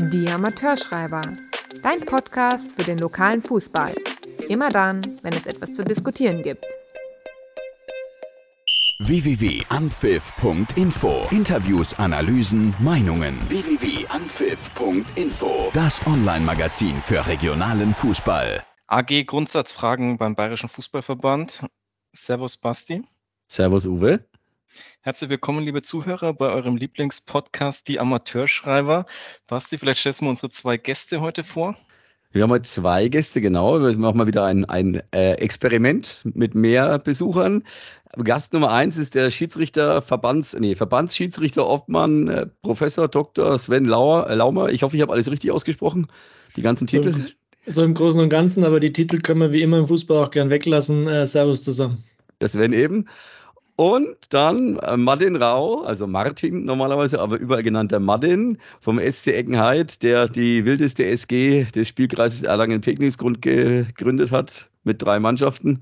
Die Amateurschreiber, dein Podcast für den lokalen Fußball. Immer dann, wenn es etwas zu diskutieren gibt. www.anpfiff.info. Interviews, Analysen, Meinungen. www.anpfiff.info. Das Online-Magazin für regionalen Fußball. AG Grundsatzfragen beim Bayerischen Fußballverband. Servus Basti. Servus Uwe. Herzlich willkommen, liebe Zuhörer, bei eurem Lieblingspodcast Die Amateurschreiber. Basti, vielleicht stellst du mir unsere 2 Gäste heute vor. Wir haben heute 2 Gäste, genau. Wir machen mal wieder ein Experiment mit mehr Besuchern. Gast Nummer 1 ist der Verbandsschiedsrichter Obmann, Professor Dr. Sven Laumer. Ich hoffe, ich habe alles richtig ausgesprochen, die ganzen Titel. So im Großen und Ganzen, aber die Titel können wir wie immer im Fußball auch gern weglassen. Servus zusammen. Das Sven eben. Und dann Martin Rau, also Martin normalerweise, aber überall genannter Martin vom SC Eckenheid, der die wildeste SG des Spielkreises Erlangen-Pegnitz gegründet hat mit 3 Mannschaften.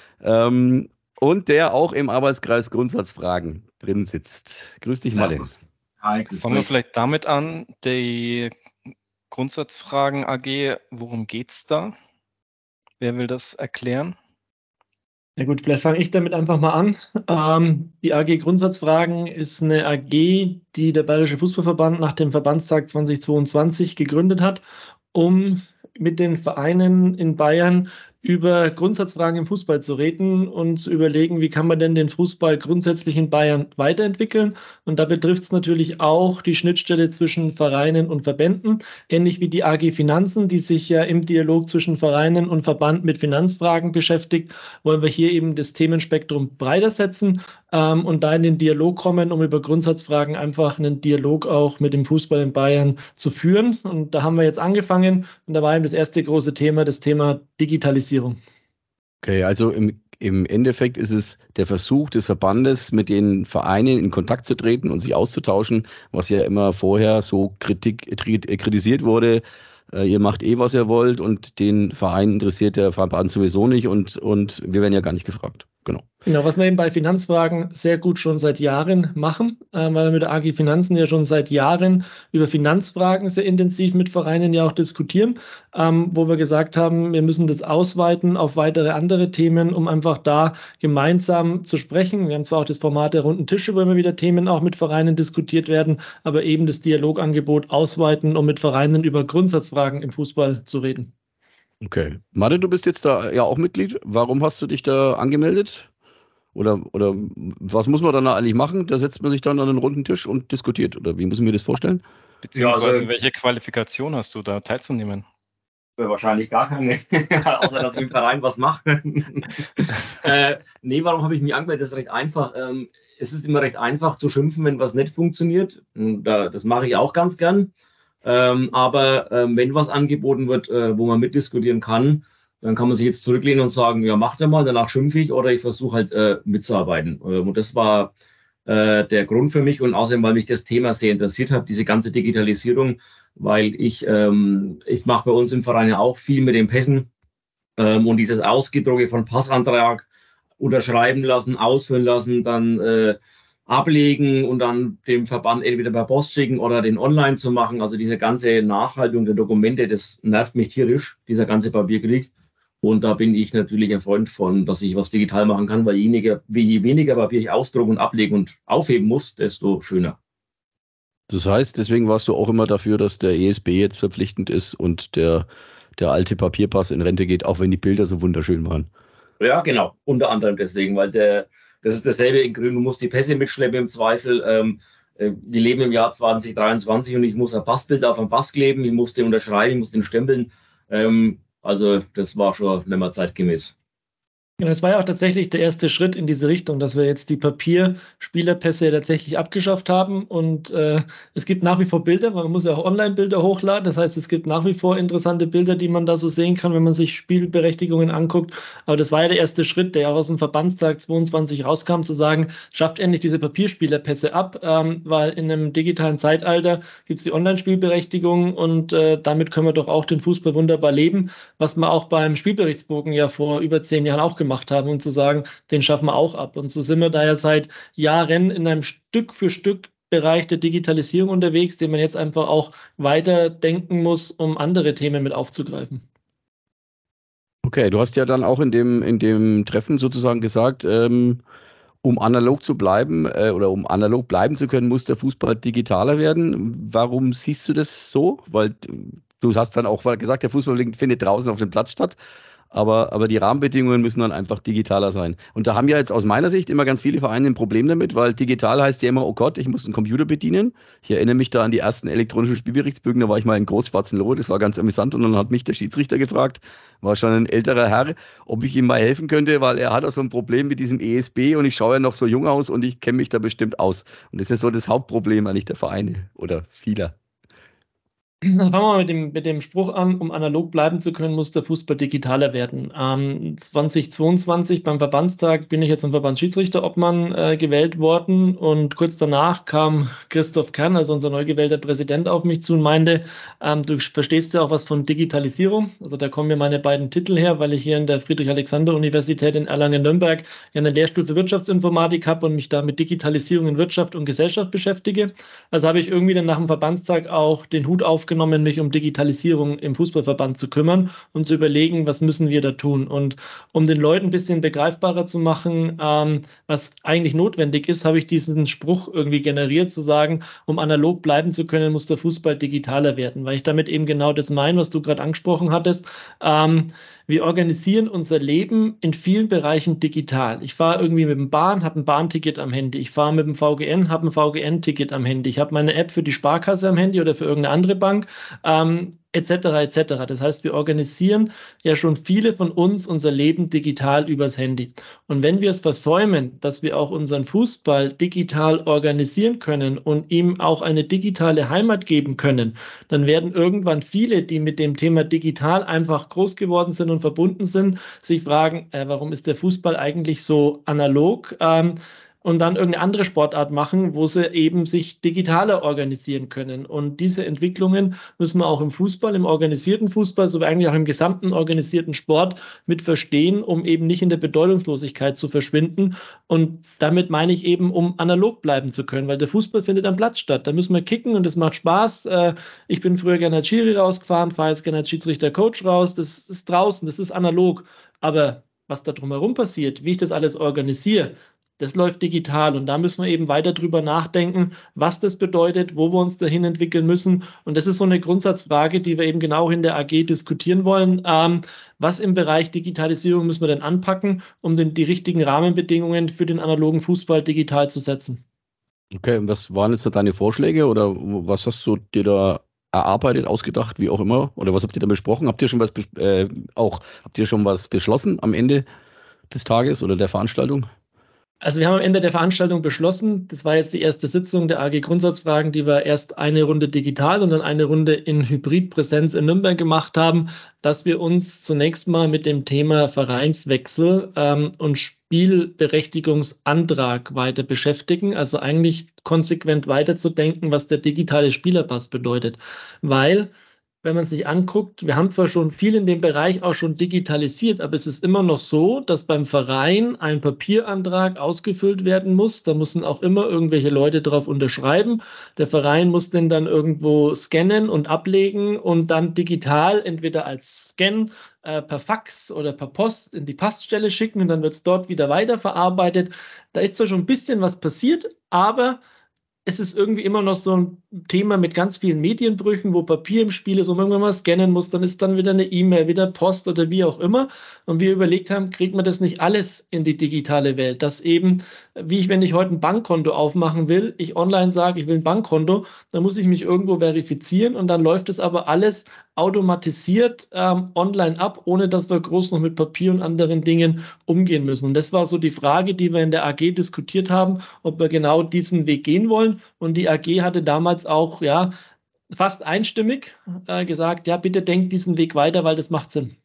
Und der auch im Arbeitskreis Grundsatzfragen drin sitzt. Grüß dich, Martin. Hi, fangen wir vielleicht damit an, die Grundsatzfragen AG, worum geht's da? Wer will das erklären? Ja gut, vielleicht fange ich damit einfach mal an. Die AG Grundsatzfragen ist eine AG, die der Bayerische Fußballverband nach dem Verbandstag 2022 gegründet hat, um mit den Vereinen in Bayern über Grundsatzfragen im Fußball zu reden und zu überlegen, wie kann man denn den Fußball grundsätzlich in Bayern weiterentwickeln. Und da betrifft es natürlich auch die Schnittstelle zwischen Vereinen und Verbänden, ähnlich wie die AG Finanzen, die sich ja im Dialog zwischen Vereinen und Verband mit Finanzfragen beschäftigt, wollen wir hier eben das Themenspektrum breiter setzen und da in den Dialog kommen, um über Grundsatzfragen einfach einen Dialog auch mit dem Fußball in Bayern zu führen. Und da haben wir jetzt angefangen und da war eben das erste große Thema, das Thema Digitalisierung. Okay, also im Endeffekt ist es der Versuch des Verbandes, mit den Vereinen in Kontakt zu treten und sich auszutauschen, was ja immer vorher so kritisiert wurde. Ihr macht was ihr wollt und den Verein interessiert der Verband sowieso nicht und wir werden ja gar nicht gefragt. Genau, was wir eben bei Finanzfragen sehr gut schon seit Jahren machen, weil wir mit der AG Finanzen ja schon seit Jahren über Finanzfragen sehr intensiv mit Vereinen ja auch diskutieren, wo wir gesagt haben, wir müssen das ausweiten auf weitere andere Themen, um einfach da gemeinsam zu sprechen. Wir haben zwar auch das Format der runden Tische, wo immer wieder Themen auch mit Vereinen diskutiert werden, aber eben das Dialogangebot ausweiten, um mit Vereinen über Grundsatzfragen im Fußball zu reden. Okay. Martin, du bist jetzt da ja auch Mitglied. Warum hast du dich da angemeldet? Oder was muss man dann eigentlich machen? Da setzt man sich dann an den runden Tisch und diskutiert. Oder wie muss ich mir das vorstellen? Beziehungsweise welche Qualifikation hast du da teilzunehmen? Wahrscheinlich gar keine, außer dass ich im Verein was mache. Warum habe ich mich angemeldet? Das ist recht einfach. Es ist immer recht einfach zu schimpfen, wenn was nicht funktioniert. Und, das mache ich auch ganz gern. Aber wenn was angeboten wird, wo man mitdiskutieren kann, dann kann man sich jetzt zurücklehnen und sagen, ja, macht er mal, danach schimpfe ich oder ich versuche halt mitzuarbeiten. Und das war der Grund für mich und außerdem, weil mich das Thema sehr interessiert hat, diese ganze Digitalisierung, weil ich mache bei uns im Verein ja auch viel mit den Pässen und dieses Ausgedrucke von Passantrag unterschreiben lassen, ausfüllen lassen, dann ablegen und dann dem Verband entweder per Post schicken oder den online zu machen. Also diese ganze Nachhaltung der Dokumente, das nervt mich tierisch, dieser ganze Papierkrieg. Und da bin ich natürlich ein Freund von, dass ich was digital machen kann, weil je weniger Papier ich ausdrucken und ablegen und aufheben muss, desto schöner. Das heißt, deswegen warst du auch immer dafür, dass der ESB jetzt verpflichtend ist und der alte Papierpass in Rente geht, auch wenn die Bilder so wunderschön waren. Ja, genau. Unter anderem deswegen, weil das ist dasselbe in Grün. Du musst die Pässe mitschleppen im Zweifel. Wir leben im Jahr 2023 und ich muss ein Passbild auf dem Pass kleben. Ich muss den unterschreiben, ich muss den stempeln. Also das war schon nicht mehr zeitgemäß. Genau, es war ja auch tatsächlich der erste Schritt in diese Richtung, dass wir jetzt die Papierspielerpässe tatsächlich abgeschafft haben und es gibt nach wie vor Bilder, man muss ja auch Online-Bilder hochladen, das heißt, es gibt nach wie vor interessante Bilder, die man da so sehen kann, wenn man sich Spielberechtigungen anguckt, aber das war ja der erste Schritt, der auch aus dem Verbandstag 22 rauskam, zu sagen, schafft endlich diese Papierspielerpässe ab, weil in einem digitalen Zeitalter gibt es die Online-Spielberechtigung und damit können wir doch auch den Fußball wunderbar leben, was wir auch beim Spielberichtsbogen ja vor über 10 Jahren auch gemacht haben, um zu sagen, den schaffen wir auch ab. Und so sind wir da ja seit Jahren in einem Stück für Stück Bereich der Digitalisierung unterwegs, den man jetzt einfach auch weiterdenken muss, um andere Themen mit aufzugreifen. Okay, du hast ja dann auch in dem Treffen sozusagen gesagt, um analog zu bleiben oder um analog bleiben zu können, muss der Fußball digitaler werden. Warum siehst du das so? Weil du hast dann auch gesagt, der Fußball findet draußen auf dem Platz statt. Aber die Rahmenbedingungen müssen dann einfach digitaler sein. Und da haben ja jetzt aus meiner Sicht immer ganz viele Vereine ein Problem damit, weil digital heißt ja immer, oh Gott, ich muss einen Computer bedienen. Ich erinnere mich da an die ersten elektronischen Spielberichtsbögen, da war ich mal in Großschwarzenloh, das war ganz amüsant. Und dann hat mich der Schiedsrichter gefragt, war schon ein älterer Herr, ob ich ihm mal helfen könnte, weil er hat auch so ein Problem mit diesem ESB und ich schaue ja noch so jung aus und ich kenne mich da bestimmt aus. Und das ist so das Hauptproblem eigentlich der Vereine oder vieler. Also fangen wir mit dem Spruch an, um analog bleiben zu können, muss der Fußball digitaler werden. 2022 beim Verbandstag bin ich jetzt zum Verbandsschiedsrichterobmann gewählt worden und kurz danach kam Christoph Kern, also unser neu gewählter Präsident, auf mich zu und meinte, du verstehst ja auch was von Digitalisierung. Also da kommen mir meine beiden Titel her, weil ich hier in der Friedrich-Alexander-Universität in Erlangen-Nürnberg ja einen Lehrstuhl für Wirtschaftsinformatik habe und mich da mit Digitalisierung in Wirtschaft und Gesellschaft beschäftige. Also habe ich irgendwie dann nach dem Verbandstag auch den Hut aufgenommen, mich um Digitalisierung im Fußballverband zu kümmern und zu überlegen, was müssen wir da tun. Und um den Leuten ein bisschen begreifbarer zu machen, was eigentlich notwendig ist, habe ich diesen Spruch irgendwie generiert, zu sagen, um analog bleiben zu können, muss der Fußball digitaler werden, weil ich damit eben genau das meine, was du gerade angesprochen hattest. Wir organisieren unser Leben in vielen Bereichen digital. Ich fahre irgendwie mit dem Bahn, habe ein Bahnticket am Handy. Ich fahre mit dem VGN, habe ein VGN-Ticket am Handy. Ich habe meine App für die Sparkasse am Handy oder für irgendeine andere Bank, etc. etc. Das heißt, wir organisieren ja schon viele von uns unser Leben digital übers Handy. Und wenn wir es versäumen, dass wir auch unseren Fußball digital organisieren können und ihm auch eine digitale Heimat geben können, dann werden irgendwann viele, die mit dem Thema digital einfach groß geworden sind und verbunden sind, sich fragen, warum ist der Fußball eigentlich so analog? Und dann irgendeine andere Sportart machen, wo sie eben sich digitaler organisieren können. Und diese Entwicklungen müssen wir auch im Fußball, im organisierten Fußball, sowie eigentlich auch im gesamten organisierten Sport mit verstehen, um eben nicht in der Bedeutungslosigkeit zu verschwinden. Und damit meine ich eben, um analog bleiben zu können, weil der Fußball findet am Platz statt. Da müssen wir kicken und es macht Spaß. Ich bin früher gerne als Schiri rausgefahren, fahre jetzt gerne als Schiedsrichter-Coach raus. Das ist draußen, das ist analog. Aber was da drumherum passiert, wie ich das alles organisiere, das läuft digital und da müssen wir eben weiter drüber nachdenken, was das bedeutet, wo wir uns dahin entwickeln müssen. Und das ist so eine Grundsatzfrage, die wir eben genau in der AG diskutieren wollen. Was im Bereich Digitalisierung müssen wir denn anpacken, um die richtigen Rahmenbedingungen für den analogen Fußball digital zu setzen? Okay, und was waren jetzt da deine Vorschläge oder was hast du dir da erarbeitet, ausgedacht, wie auch immer? Oder was habt ihr da besprochen? Habt ihr schon was beschlossen am Ende des Tages oder der Veranstaltung? Also wir haben am Ende der Veranstaltung beschlossen, das war jetzt die erste Sitzung der AG Grundsatzfragen, die wir erst eine Runde digital und dann eine Runde in Hybridpräsenz in Nürnberg gemacht haben, dass wir uns zunächst mal mit dem Thema Vereinswechsel und Spielberechtigungsantrag weiter beschäftigen, also eigentlich konsequent weiterzudenken, was der digitale Spielerpass bedeutet, weil wenn man sich anguckt, wir haben zwar schon viel in dem Bereich auch schon digitalisiert, aber es ist immer noch so, dass beim Verein ein Papierantrag ausgefüllt werden muss. Da müssen auch immer irgendwelche Leute drauf unterschreiben. Der Verein muss den dann irgendwo scannen und ablegen und dann digital entweder als Scan per Fax oder per Post in die Poststelle schicken und dann wird es dort wieder weiterverarbeitet. Da ist zwar schon ein bisschen was passiert, aber es ist irgendwie immer noch so ein Thema mit ganz vielen Medienbrüchen, wo Papier im Spiel ist und man irgendwann mal scannen muss, dann ist dann wieder eine E-Mail, wieder Post oder wie auch immer. Und wir überlegt haben, kriegt man das nicht alles in die digitale Welt? Dass eben, wenn ich heute ein Bankkonto aufmachen will, ich online sage, ich will ein Bankkonto, dann muss ich mich irgendwo verifizieren und dann läuft es aber alles automatisiert online ab, ohne dass wir groß noch mit Papier und anderen Dingen umgehen müssen. Und das war so die Frage, die wir in der AG diskutiert haben, ob wir genau diesen Weg gehen wollen. Und die AG hatte damals auch fast einstimmig gesagt, ja, bitte denkt diesen Weg weiter, weil das macht Sinn.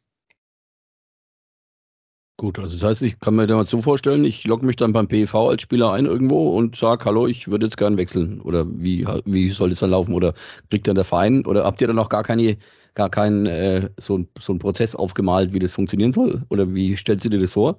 Gut, also das heißt, ich kann mir das mal so vorstellen, ich logge mich dann beim PEV als Spieler ein irgendwo und sage, hallo, ich würde jetzt gerne wechseln. Oder wie soll das dann laufen? Oder kriegt dann der Verein? Oder habt ihr dann noch gar keinen so einen Prozess aufgemalt, wie das funktionieren soll? Oder wie stellst du dir das vor?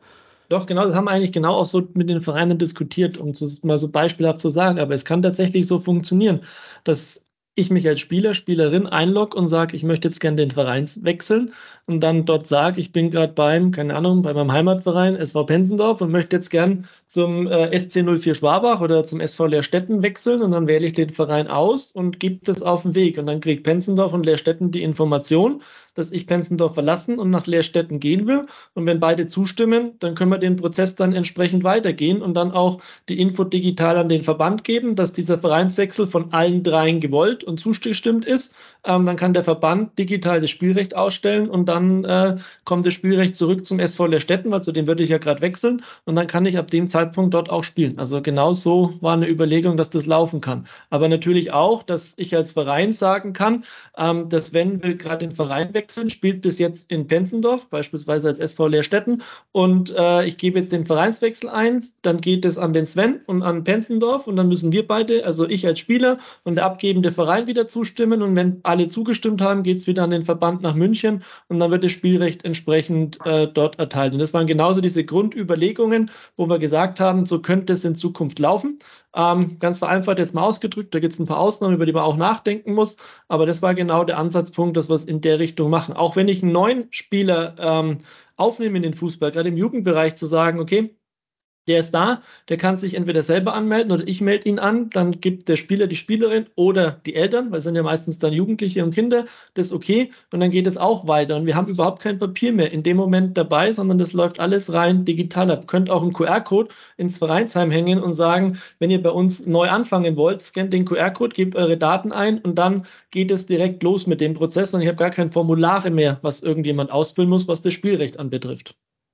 Doch, genau, das haben wir eigentlich genau auch so mit den Vereinen diskutiert, um es mal so beispielhaft zu sagen. Aber es kann tatsächlich so funktionieren, dass ich mich als Spieler, Spielerin einlogge und sage, ich möchte jetzt gerne den Verein wechseln und dann dort sage, ich bin gerade bei meinem Heimatverein SV Penzendorf und möchte jetzt gern zum SC 04 Schwabach oder zum SV Lehrstetten wechseln und dann wähle ich den Verein aus und gebe das auf den Weg und dann kriegt Penzendorf und Lehrstetten die Information, dass ich Penzendorf verlassen und nach Lehrstetten gehen will und wenn beide zustimmen, dann können wir den Prozess dann entsprechend weitergehen und dann auch die Info digital an den Verband geben, dass dieser Vereinswechsel von allen dreien gewollt und zugestimmt ist. Dann kann der Verband digital das Spielrecht ausstellen und dann kommt das Spielrecht zurück zum SV Lehrstetten, weil zu dem würde ich ja gerade wechseln und dann kann ich ab dem Zeitpunkt dort auch spielen. Also genau so war eine Überlegung, dass das laufen kann. Aber natürlich auch, dass ich als Verein sagen kann, dass Sven will gerade den Verein wechseln, spielt bis jetzt in Penzendorf, beispielsweise als SV Lehrstetten und ich gebe jetzt den Vereinswechsel ein, dann geht es an den Sven und an Penzendorf und dann müssen wir beide, also ich als Spieler und der abgebende Verein wieder zustimmen und wenn alle zugestimmt haben, geht es wieder an den Verband nach München und dann wird das Spielrecht entsprechend dort erteilt. Und das waren genauso diese Grundüberlegungen, wo wir gesagt haben, so könnte es in Zukunft laufen. Ganz vereinfacht jetzt mal ausgedrückt, da gibt es ein paar Ausnahmen, über die man auch nachdenken muss, aber das war genau der Ansatzpunkt, dass wir es in der Richtung machen. Auch wenn ich einen neuen Spieler aufnehme in den Fußball, gerade im Jugendbereich zu sagen, okay, der ist da, der kann sich entweder selber anmelden oder ich melde ihn an, dann gibt der Spieler, die Spielerin oder die Eltern, weil es sind ja meistens dann Jugendliche und Kinder, das okay und dann geht es auch weiter und wir haben überhaupt kein Papier mehr in dem Moment dabei, sondern das läuft alles rein digital ab. Könnt auch einen QR-Code ins Vereinsheim hängen und sagen, wenn ihr bei uns neu anfangen wollt, scannt den QR-Code, gebt eure Daten ein und dann geht es direkt los mit dem Prozess und ich habe gar kein Formulare mehr, was irgendjemand ausfüllen muss, was das Spielrecht anbetrifft.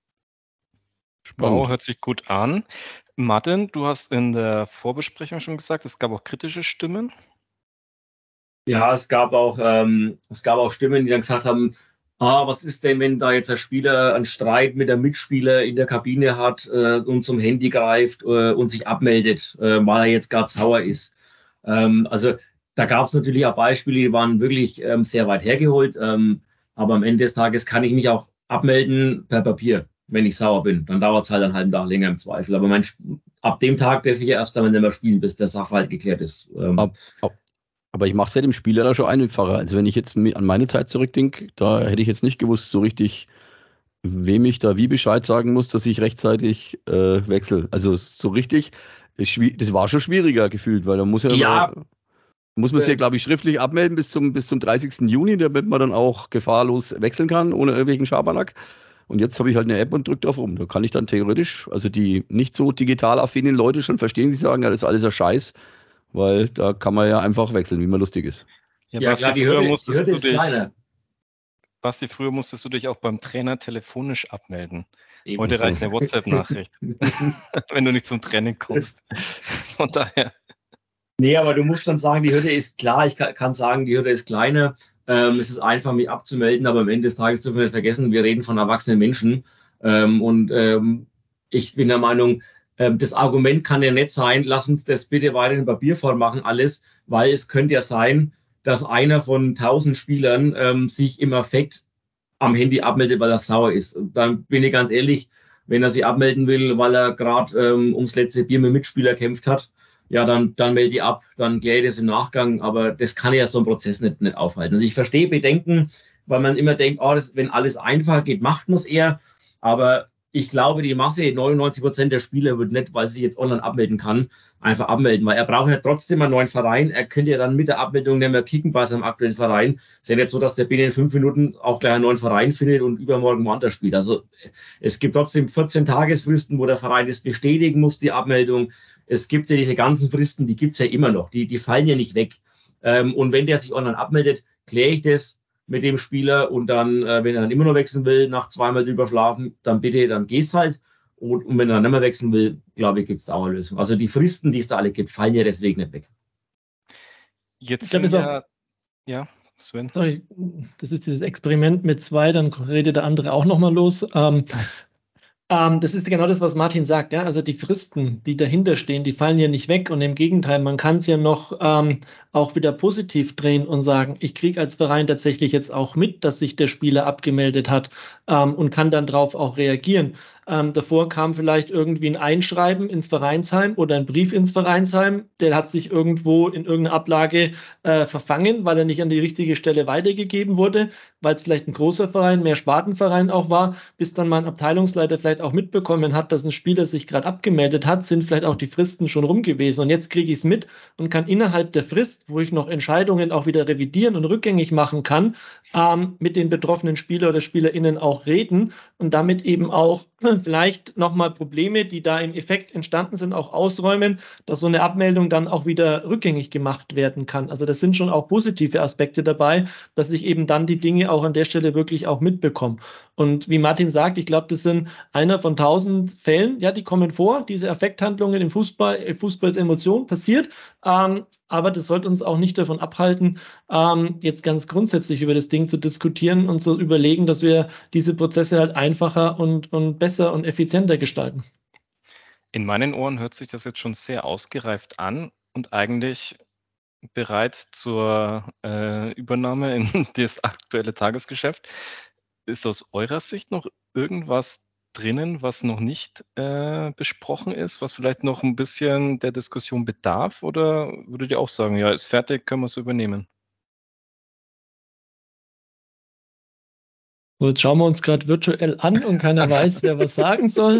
Wow, hört sich gut an. Martin, du hast in der Vorbesprechung schon gesagt, es gab auch kritische Stimmen. Ja, es gab auch Stimmen, die dann gesagt haben, was ist denn, wenn da jetzt der Spieler einen Streit mit der Mitspieler in der Kabine hat und zum Handy greift und sich abmeldet, weil er jetzt gerade sauer ist. Also da gab es natürlich auch Beispiele, die waren wirklich sehr weit hergeholt, aber am Ende des Tages kann ich mich auch abmelden per Papier. Wenn ich sauer bin, dann dauert es halt einen halben Tag länger im Zweifel. Aber ab dem Tag darf ich ja erst einmal nicht mehr spielen, bis der Sachverhalt geklärt ist. Aber ich mache es ja dem Spieler da schon einfacher. Also wenn ich jetzt an meine Zeit zurückdenke, da hätte ich jetzt nicht gewusst so richtig, wem ich da wie Bescheid sagen muss, dass ich rechtzeitig wechsle. Also so richtig, das war schon schwieriger gefühlt, weil da muss man sich ja, glaube ich, schriftlich abmelden bis zum 30. Juni, damit man dann auch gefahrlos wechseln kann, ohne irgendwelchen Schabernack. Und jetzt habe ich halt eine App und drücke drauf rum. Da kann ich dann theoretisch, also die nicht so digital affinen Leute schon verstehen, die sagen, ja, das ist alles ein Scheiß, weil da kann man ja einfach wechseln, wie man lustig ist. Ja, Basti, klar, die Hürde ist kleiner. Basti, früher musstest du dich auch beim Trainer telefonisch abmelden. Eben heute reicht eine WhatsApp-Nachricht, wenn du nicht zum Training kommst. Von daher. Nee, aber du musst dann sagen, die Hürde ist klar. Ich kann sagen, die Hürde ist kleiner. Es ist einfach, mich abzumelden, aber am Ende des Tages dürfen wir nicht vergessen, wir reden von erwachsenen Menschen. Ich bin der Meinung, das Argument kann ja nicht sein, lass uns das bitte weiter in Papierform machen, alles, weil es könnte ja sein, dass einer von 1000 Spielern sich im Affekt am Handy abmeldet, weil er sauer ist. Und dann bin ich ganz ehrlich, wenn er sich abmelden will, weil er gerade ums letzte Bier mit Mitspieler kämpft hat, ja, dann melde ich ab, dann kläre ich das im Nachgang, aber das kann ja so ein Prozess nicht aufhalten. Also ich verstehe Bedenken, weil man immer denkt, wenn alles einfacher geht, macht man es eher, aber ich glaube, die Masse, 99% der Spieler wird nicht, weil sie sich jetzt online abmelden kann, einfach abmelden, weil er braucht ja trotzdem einen neuen Verein, er könnte ja dann mit der Abmeldung nicht mehr kicken bei seinem aktuellen Verein. Es ist ja nicht so, dass der binnen 5 Minuten auch gleich einen neuen Verein findet und übermorgen woanders spielt. Also es gibt trotzdem 14 Tagesfristen, wo der Verein das bestätigen muss, die Abmeldung. Es gibt ja diese ganzen Fristen, die gibt's ja immer noch, die fallen ja nicht weg. Und wenn der sich online abmeldet, kläre ich das mit dem Spieler und dann, wenn er dann immer noch wechseln will, nach 2-mal drüber schlafen, dann bitte, dann geht's halt. Und wenn er dann nicht mehr wechseln will, glaube ich, gibt's da auch eine Lösung. Also die Fristen, die es da alle gibt, fallen ja deswegen nicht weg. Jetzt ja, Sven. Sorry, das ist dieses Experiment mit 2, dann redet der andere auch nochmal los. Das ist genau das, was Martin sagt. Ja? Also die Fristen, die dahinter stehen, die fallen ja nicht weg. Und im Gegenteil, man kann es ja noch auch wieder positiv drehen und sagen, ich kriege als Verein tatsächlich jetzt auch mit, dass sich der Spieler abgemeldet hat und kann dann drauf auch reagieren. Davor kam vielleicht irgendwie ein Einschreiben ins Vereinsheim oder ein Brief ins Vereinsheim. Der hat sich irgendwo in irgendeiner Ablage verfangen, weil er nicht an die richtige Stelle weitergegeben wurde, weil es vielleicht ein großer Verein, mehr Spartenverein auch war, bis dann mein Abteilungsleiter vielleicht auch mitbekommen hat, dass ein Spieler sich gerade abgemeldet hat, sind vielleicht auch die Fristen schon rum gewesen. Und jetzt kriege ich es mit und kann innerhalb der Frist, wo ich noch Entscheidungen auch wieder revidieren und rückgängig machen kann, mit den betroffenen Spieler oder SpielerInnen auch reden und damit eben auch vielleicht nochmal Probleme, die da im Effekt entstanden sind, auch ausräumen, dass so eine Abmeldung dann auch wieder rückgängig gemacht werden kann. Also das sind schon auch positive Aspekte dabei, dass ich eben dann die Dinge auch an der Stelle wirklich auch mitbekomme. Und wie Martin sagt, ich glaube, das sind einer von 1000 Fällen, ja, die kommen vor, diese Affekthandlungen im Fußball, Fußballs Emotion passiert, aber das sollte uns auch nicht davon abhalten, jetzt ganz grundsätzlich über das Ding zu diskutieren und zu überlegen, dass wir diese Prozesse halt einfacher und besser und effizienter gestalten. In meinen Ohren hört sich das jetzt schon sehr ausgereift an und eigentlich bereit zur Übernahme in das aktuelle Tagesgeschäft. Ist aus eurer Sicht noch irgendwas drinnen, was noch nicht besprochen ist, was vielleicht noch ein bisschen der Diskussion bedarf? Oder würdet ihr auch sagen, ja, ist fertig, können wir es übernehmen? So, jetzt schauen wir uns gerade virtuell an und keiner weiß, wer was sagen soll.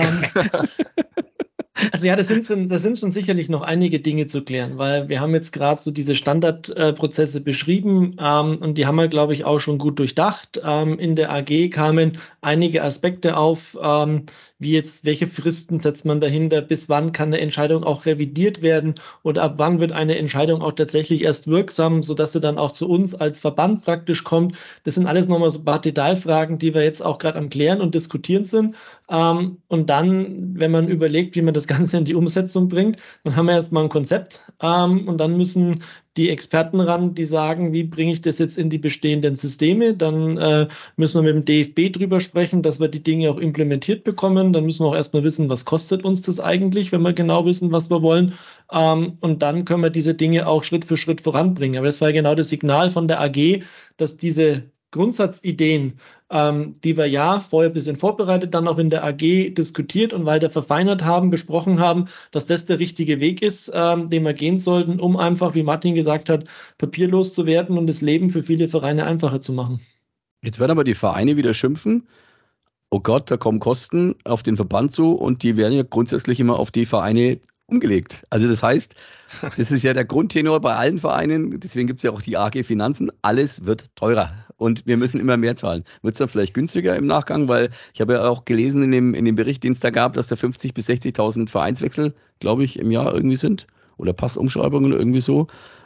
Also ja, das sind schon sicherlich noch einige Dinge zu klären, weil wir haben jetzt gerade so diese Standardprozesse beschrieben und die haben wir, glaube ich, auch schon gut durchdacht. In der AG kamen einige Aspekte auf, wie jetzt, welche Fristen setzt man dahinter, bis wann kann eine Entscheidung auch revidiert werden oder ab wann wird eine Entscheidung auch tatsächlich erst wirksam, sodass sie dann auch zu uns als Verband praktisch kommt. Das sind alles nochmal so ein paar Detailfragen, die wir jetzt auch gerade am Klären und Diskutieren sind. Und dann, wenn man überlegt, wie man das Ganze in die Umsetzung bringt, dann haben wir erstmal ein Konzept und dann müssen die Experten ran, die sagen, wie bringe ich das jetzt in die bestehenden Systeme. Dann müssen wir mit dem DFB drüber sprechen, dass wir die Dinge auch implementiert bekommen. Dann müssen wir auch erstmal wissen, was kostet uns das eigentlich, wenn wir genau wissen, was wir wollen. Und dann können wir diese Dinge auch Schritt für Schritt voranbringen. Aber das war genau das Signal von der AG, dass diese Grundsatzideen, die wir ja vorher ein bisschen vorbereitet, dann auch in der AG diskutiert und weiter verfeinert haben, besprochen haben, dass das der richtige Weg ist, den wir gehen sollten, um einfach, wie Martin gesagt hat, papierlos zu werden und das Leben für viele Vereine einfacher zu machen. Jetzt werden aber die Vereine wieder schimpfen. Oh Gott, da kommen Kosten auf den Verband zu und die werden ja grundsätzlich immer auf die Vereine umgelegt. Also das heißt, das ist ja der Grundtenor bei allen Vereinen, deswegen gibt es ja auch die AG Finanzen, alles wird teurer und wir müssen immer mehr zahlen. Wird es dann vielleicht günstiger im Nachgang, weil ich habe ja auch gelesen in dem Bericht, den es da gab, dass da 50.000 bis 60.000 Vereinswechsel, glaube ich, im Jahr irgendwie sind oder Passumschreibungen irgendwie so.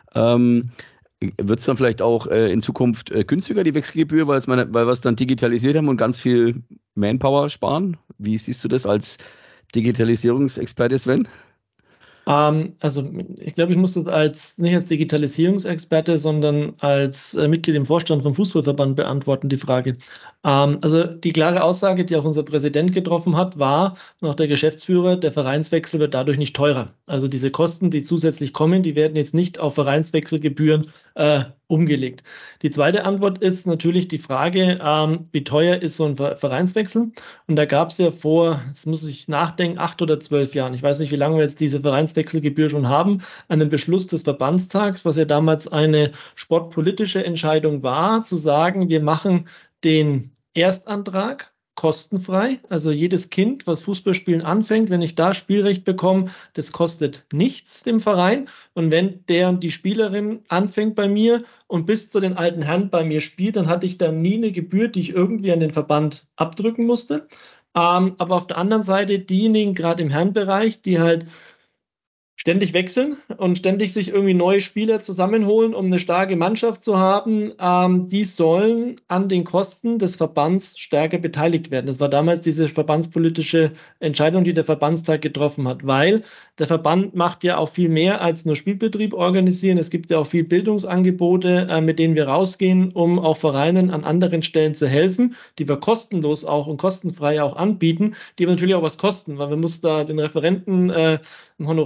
Wird es dann vielleicht auch in Zukunft günstiger, die Wechselgebühr, weil wir es dann digitalisiert haben und ganz viel Manpower sparen? Wie siehst du das als Digitalisierungsexperte, Sven? Also ich glaube, ich muss das nicht als Digitalisierungsexperte, sondern als Mitglied im Vorstand vom Fußballverband beantworten, die Frage. Also die klare Aussage, die auch unser Präsident getroffen hat, war, und auch der Geschäftsführer, der Vereinswechsel wird dadurch nicht teurer. Also diese Kosten, die zusätzlich kommen, die werden jetzt nicht auf Vereinswechselgebühren umgelegt. Die zweite Antwort ist natürlich die Frage, wie teuer ist so ein Vereinswechsel? Und da gab es ja vor, jetzt muss ich nachdenken, 8 oder 12 Jahren, ich weiß nicht, wie lange wir jetzt diese Vereinswechselgebühr schon haben, einen Beschluss des Verbandstags, was ja damals eine sportpolitische Entscheidung war, zu sagen, wir machen den Erstantrag kostenfrei. Also jedes Kind, was Fußballspielen anfängt, wenn ich da Spielrecht bekomme, das kostet nichts dem Verein. Und wenn der und die Spielerin anfängt bei mir und bis zu den alten Herren bei mir spielt, dann hatte ich da nie eine Gebühr, die ich irgendwie an den Verband abdrücken musste. Aber auf der anderen Seite diejenigen, gerade im Herrenbereich, die halt ständig wechseln und ständig sich irgendwie neue Spieler zusammenholen, um eine starke Mannschaft zu haben, die sollen an den Kosten des Verbands stärker beteiligt werden. Das war damals diese verbandspolitische Entscheidung, die der Verbandstag getroffen hat, weil der Verband macht ja auch viel mehr als nur Spielbetrieb organisieren. Es gibt ja auch viel Bildungsangebote, mit denen wir rausgehen, um auch Vereinen an anderen Stellen zu helfen, die wir kostenlos auch und kostenfrei auch anbieten, die aber natürlich auch was kosten, weil wir müssen da den Referenten ein Honorar bezahlen.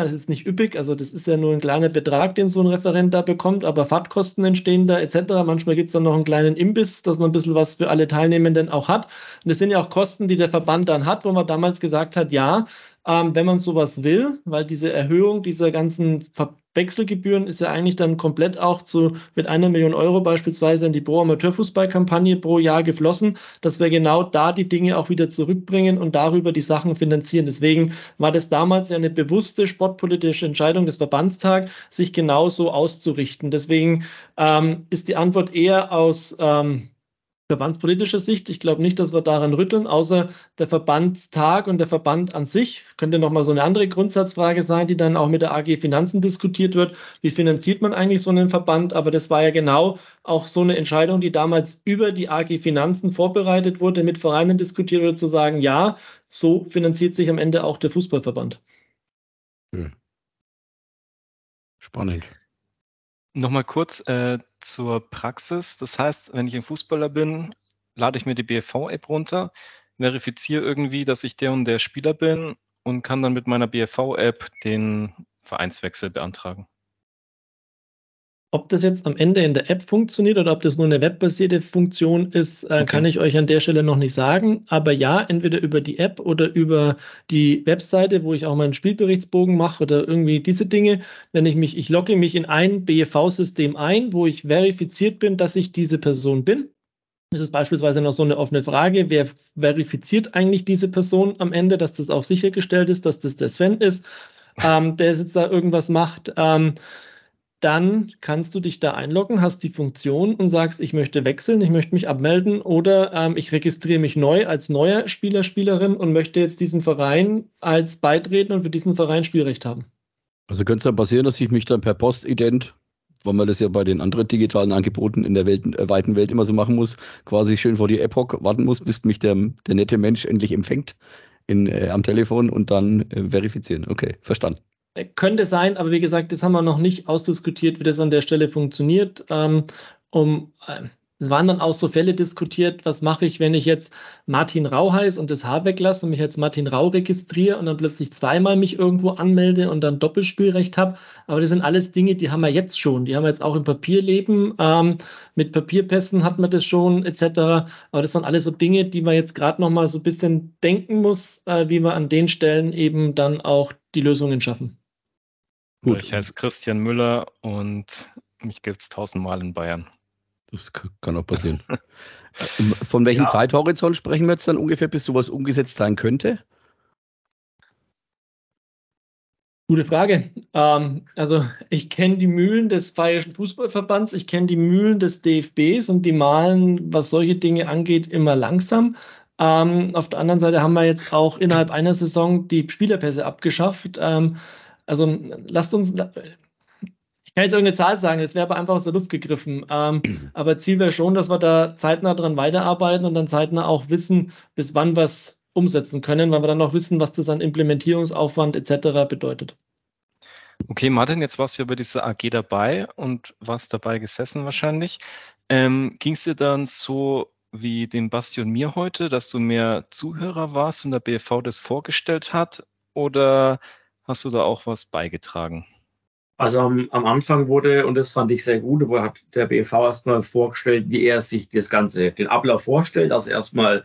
das ist nicht üppig, also das ist ja nur ein kleiner Betrag, den so ein Referent da bekommt, aber Fahrtkosten entstehen da etc. Manchmal gibt es dann noch einen kleinen Imbiss, dass man ein bisschen was für alle Teilnehmenden auch hat. Und das sind ja auch Kosten, die der Verband dann hat, wo man damals gesagt hat, ja, wenn man sowas will, weil diese Erhöhung dieser ganzen Wechselgebühren ist ja eigentlich dann komplett auch mit 1 Million Euro beispielsweise in die Pro-Amateurfußball-Kampagne pro Jahr geflossen, dass wir genau da die Dinge auch wieder zurückbringen und darüber die Sachen finanzieren. Deswegen war das damals ja eine bewusste sportpolitische Entscheidung des Verbandstags, sich genauso auszurichten. Deswegen ist die Antwort eher aus verbandspolitischer Sicht. Ich glaube nicht, dass wir daran rütteln, außer der Verbandstag und der Verband an sich. Könnte nochmal so eine andere Grundsatzfrage sein, die dann auch mit der AG Finanzen diskutiert wird. Wie finanziert man eigentlich so einen Verband? Aber das war ja genau auch so eine Entscheidung, die damals über die AG Finanzen vorbereitet wurde, mit Vereinen diskutiert wurde, zu sagen, ja, so finanziert sich am Ende auch der Fußballverband. Spannend. Nochmal kurz zur Praxis. Das heißt, wenn ich ein Fußballer bin, lade ich mir die BFV-App runter, verifiziere irgendwie, dass ich der und der Spieler bin und kann dann mit meiner BFV-App den Vereinswechsel beantragen. Ob das jetzt am Ende in der App funktioniert oder ob das nur eine webbasierte Funktion ist, kann ich euch an der Stelle noch nicht sagen. Aber ja, entweder über die App oder über die Webseite, wo ich auch meinen Spielberichtsbogen mache oder irgendwie diese Dinge. Ich logge mich in ein BFV-System ein, wo ich verifiziert bin, dass ich diese Person bin. Das ist beispielsweise noch so eine offene Frage, wer verifiziert eigentlich diese Person am Ende, dass das auch sichergestellt ist, dass das der Sven ist, der jetzt da irgendwas macht. Dann kannst du dich da einloggen, hast die Funktion und sagst, ich möchte wechseln, ich möchte mich abmelden oder ich registriere mich neu als neuer Spieler, Spielerin und möchte jetzt diesen Verein als beitreten und für diesen Verein Spielrecht haben. Also könnte es dann passieren, dass ich mich dann per Postident, weil man das ja bei den anderen digitalen Angeboten in der weiten Welt immer so machen muss, quasi schön vor die App warten muss, bis mich der nette Mensch endlich empfängt am Telefon und dann verifizieren. Okay, verstanden. Könnte sein, aber wie gesagt, das haben wir noch nicht ausdiskutiert, wie das an der Stelle funktioniert. Es waren dann auch so Fälle diskutiert, was mache ich, wenn ich jetzt Martin Rau heiße und das H weglasse und mich als Martin Rau registriere und dann plötzlich zweimal mich irgendwo anmelde und dann Doppelspielrecht habe. Aber das sind alles Dinge, die haben wir jetzt schon. Die haben wir jetzt auch im Papierleben. Mit Papierpässen hat man das schon etc. Aber das sind alles so Dinge, die man jetzt gerade noch mal so ein bisschen denken muss, wie wir an den Stellen eben dann auch die Lösungen schaffen. Gut. Ich heiße Christian Müller und mich gibt es 1000-mal in Bayern. Das kann auch passieren. Von welchem Zeithorizont sprechen wir jetzt dann ungefähr, bis sowas umgesetzt sein könnte? Gute Frage. Also ich kenne die Mühlen des Bayerischen Fußballverbands, ich kenne die Mühlen des DFBs und die mahlen, was solche Dinge angeht, immer langsam. Auf der anderen Seite haben wir jetzt auch innerhalb einer Saison die Spielerpässe abgeschafft. Also lasst uns, ich kann jetzt irgendeine Zahl sagen, das wäre aber einfach aus der Luft gegriffen. Aber Ziel wäre schon, dass wir da zeitnah dran weiterarbeiten und dann zeitnah auch wissen, bis wann wir es umsetzen können, weil wir dann auch wissen, was das an Implementierungsaufwand etc. bedeutet. Okay, Martin, jetzt warst du ja bei dieser AG dabei und warst dabei gesessen wahrscheinlich. Ging es dir dann so wie dem Basti und mir heute, dass du mehr Zuhörer warst und der BFV das vorgestellt hat, oder hast du da auch was beigetragen? Also am Anfang wurde, und das fand ich sehr gut, wo hat der BFV erstmal vorgestellt, wie er sich den Ablauf vorstellt. Also erstmal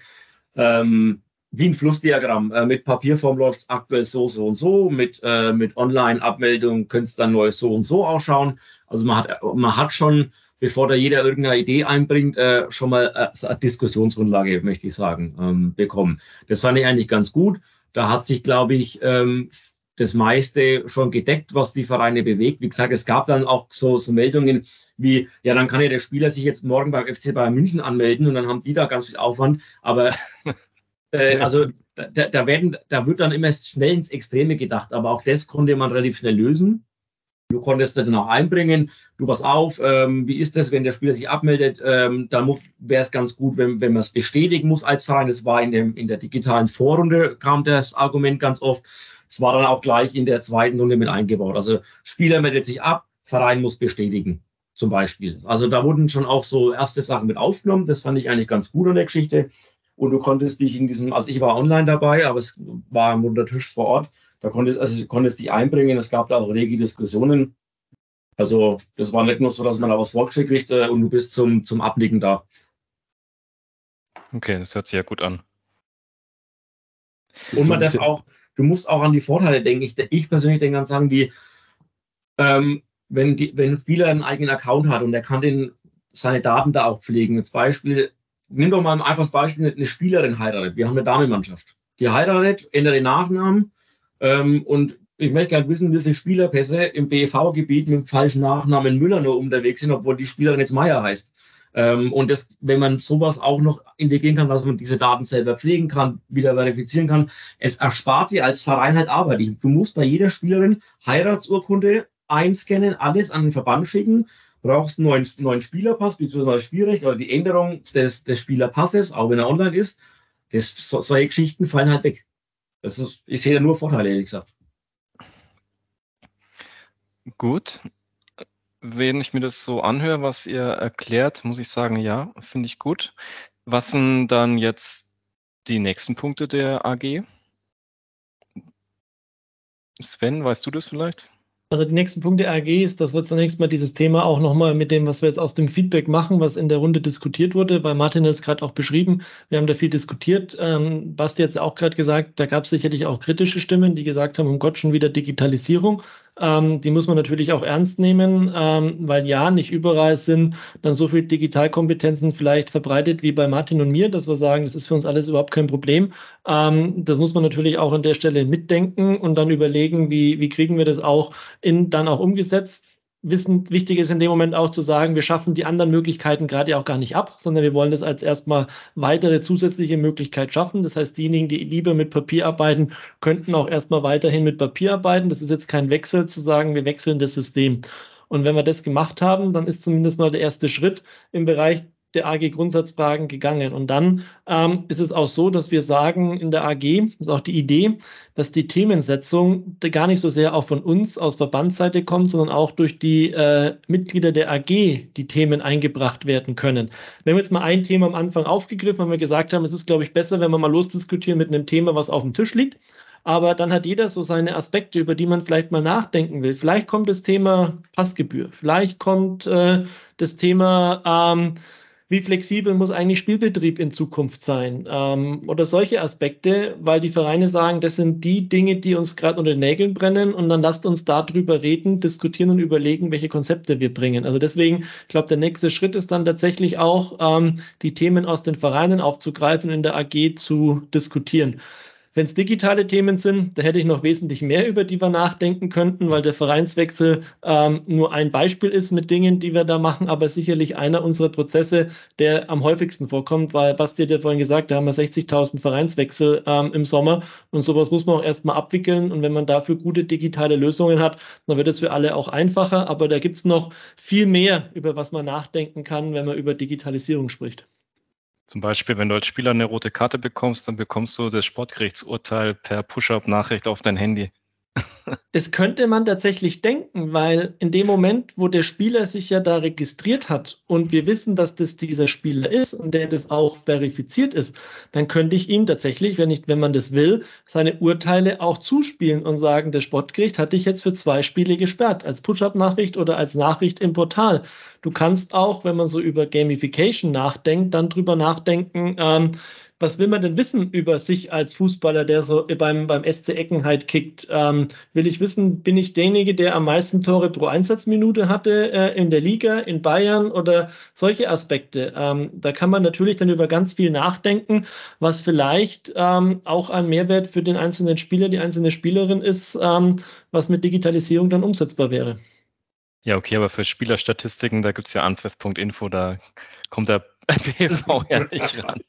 wie ein Flussdiagramm. Mit Papierform läuft es aktuell so und so. Mit Online-Abmeldung könnte es dann neu so und so ausschauen. Also man hat schon, bevor da jeder irgendeine Idee einbringt, schon mal eine Diskussionsgrundlage, möchte ich sagen, bekommen. Das fand ich eigentlich ganz gut. Da hat sich, glaube ich, das meiste schon gedeckt, was die Vereine bewegt. Wie gesagt, es gab dann auch so Meldungen wie, ja, dann kann ja der Spieler sich jetzt morgen beim FC Bayern München anmelden und dann haben die da ganz viel Aufwand. Aber also da wird dann immer schnell ins Extreme gedacht. Aber auch das konnte man relativ schnell lösen. Du konntest dann auch einbringen, du pass auf, wie ist das, wenn der Spieler sich abmeldet, dann wäre es ganz gut, wenn man es bestätigen muss als Verein. Das war in der digitalen Vorrunde, kam das Argument ganz oft. Es war dann auch gleich in der zweiten Runde mit eingebaut. Also Spieler meldet sich ab, Verein muss bestätigen, zum Beispiel. Also da wurden schon auch so erste Sachen mit aufgenommen. Das fand ich eigentlich ganz gut an der Geschichte. Und du konntest dich also ich war online dabei, aber es war am runden Tisch vor Ort. Da konntest dich einbringen. Es gab da auch rege Diskussionen. Also das war nicht nur so, dass man da was vorgestellt kriegt und du bist zum Abnicken da. Okay, das hört sich ja gut an. Und man darf auch, du musst auch an die Vorteile denken. Ich persönlich denke an Sachen wie, wenn ein Spieler einen eigenen Account hat und er kann seine Daten da auch pflegen. Als Beispiel, nimm doch mal ein einfaches Beispiel, eine Spielerin heiratet. Wir haben eine Damenmannschaft. Die heiratet, ändert den Nachnamen und ich möchte gerne wissen, wie viele Spielerpässe im BEV-Gebiet mit dem falschen Nachnamen Müller nur unterwegs sind, obwohl die Spielerin jetzt Meier heißt. Und wenn man sowas auch noch integrieren kann, dass man diese Daten selber pflegen kann, wieder verifizieren kann, es erspart dir als Verein halt Arbeit. Du musst bei jeder Spielerin Heiratsurkunde einscannen, alles an den Verband schicken, brauchst einen neuen Spielerpass bzw. Spielrecht oder die Änderung des Spielerpasses, auch wenn er online ist. Solche Geschichten fallen halt weg. Ich sehe da nur Vorteile, ehrlich gesagt. Gut. Wenn ich mir das so anhöre, was ihr erklärt, muss ich sagen, ja, finde ich gut. Was sind dann jetzt die nächsten Punkte der AG? Sven, weißt du das vielleicht? Also die nächsten Punkte AG ist, dass wir zunächst mal dieses Thema auch nochmal mit dem, was wir jetzt aus dem Feedback machen, was in der Runde diskutiert wurde, weil Martin hat es gerade auch beschrieben, wir haben da viel diskutiert. Basti hat es auch gerade gesagt, da gab es sicherlich auch kritische Stimmen, die gesagt haben, um Gott, schon wieder Digitalisierung. Die muss man natürlich auch ernst nehmen, weil ja, nicht überall sind dann so viel Digitalkompetenzen vielleicht verbreitet wie bei Martin und mir, dass wir sagen, das ist für uns alles überhaupt kein Problem. Das muss man natürlich auch an der Stelle mitdenken und dann überlegen, wie kriegen wir das auch dann auch umgesetzt. Wichtig ist in dem Moment auch zu sagen, wir schaffen die anderen Möglichkeiten gerade auch gar nicht ab, sondern wir wollen das als erstmal weitere zusätzliche Möglichkeit schaffen. Das heißt, diejenigen, die lieber mit Papier arbeiten, könnten auch erstmal weiterhin mit Papier arbeiten. Das ist jetzt kein Wechsel zu sagen, wir wechseln das System. Und wenn wir das gemacht haben, dann ist zumindest mal der erste Schritt im Bereich der AG Grundsatzfragen gegangen. Und dann ist es auch so, dass wir sagen in der AG, das ist auch die Idee, dass die Themensetzung gar nicht so sehr auch von uns aus Verbandsseite kommt, sondern auch durch die Mitglieder der AG die Themen eingebracht werden können. Wir haben jetzt mal ein Thema am Anfang aufgegriffen, weil wir gesagt haben, es ist, glaube ich, besser, wenn wir mal losdiskutieren mit einem Thema, was auf dem Tisch liegt. Aber dann hat jeder so seine Aspekte, über die man vielleicht mal nachdenken will. Vielleicht kommt das Thema Passgebühr, vielleicht kommt das Thema wie flexibel muss eigentlich Spielbetrieb in Zukunft sein? Oder solche Aspekte, weil die Vereine sagen, das sind die Dinge, die uns gerade unter den Nägeln brennen und dann lasst uns darüber reden, diskutieren und überlegen, welche Konzepte wir bringen. Also deswegen, ich glaube, der nächste Schritt ist dann tatsächlich auch, die Themen aus den Vereinen aufzugreifen, in der AG zu diskutieren. Wenn es digitale Themen sind, da hätte ich noch wesentlich mehr, über die wir nachdenken könnten, weil der Vereinswechsel nur ein Beispiel ist mit Dingen, die wir da machen, aber sicherlich einer unserer Prozesse, der am häufigsten vorkommt, weil Basti hat ja vorhin gesagt, da haben wir 60.000 Vereinswechsel im Sommer und sowas muss man auch erstmal abwickeln und wenn man dafür gute digitale Lösungen hat, dann wird es für alle auch einfacher, aber da gibt es noch viel mehr, über was man nachdenken kann, wenn man über Digitalisierung spricht. Zum Beispiel, wenn du als Spieler eine rote Karte bekommst, dann bekommst du das Sportgerichtsurteil per Push-Up-Nachricht auf dein Handy. Das könnte man tatsächlich denken, weil in dem Moment, wo der Spieler sich ja da registriert hat und wir wissen, dass das dieser Spieler ist und der das auch verifiziert ist, dann könnte ich ihm tatsächlich, wenn man das will, seine Urteile auch zuspielen und sagen, das Sportgericht hat dich jetzt für 2 Spiele gesperrt, als Push-Up-Nachricht oder als Nachricht im Portal. Du kannst auch, wenn man so über Gamification nachdenkt, dann drüber nachdenken, was will man denn wissen über sich als Fußballer, der so beim SC Eckenheit kickt? Will ich wissen, bin ich derjenige, der am meisten Tore pro Einsatzminute hatte in der Liga, in Bayern oder solche Aspekte? Da kann man natürlich dann über ganz viel nachdenken, was vielleicht auch ein Mehrwert für den einzelnen Spieler, die einzelne Spielerin ist, was mit Digitalisierung dann umsetzbar wäre. Ja, okay, aber für Spielerstatistiken, da gibt es ja anpfiff.info, da kommt der BV ja nicht ran.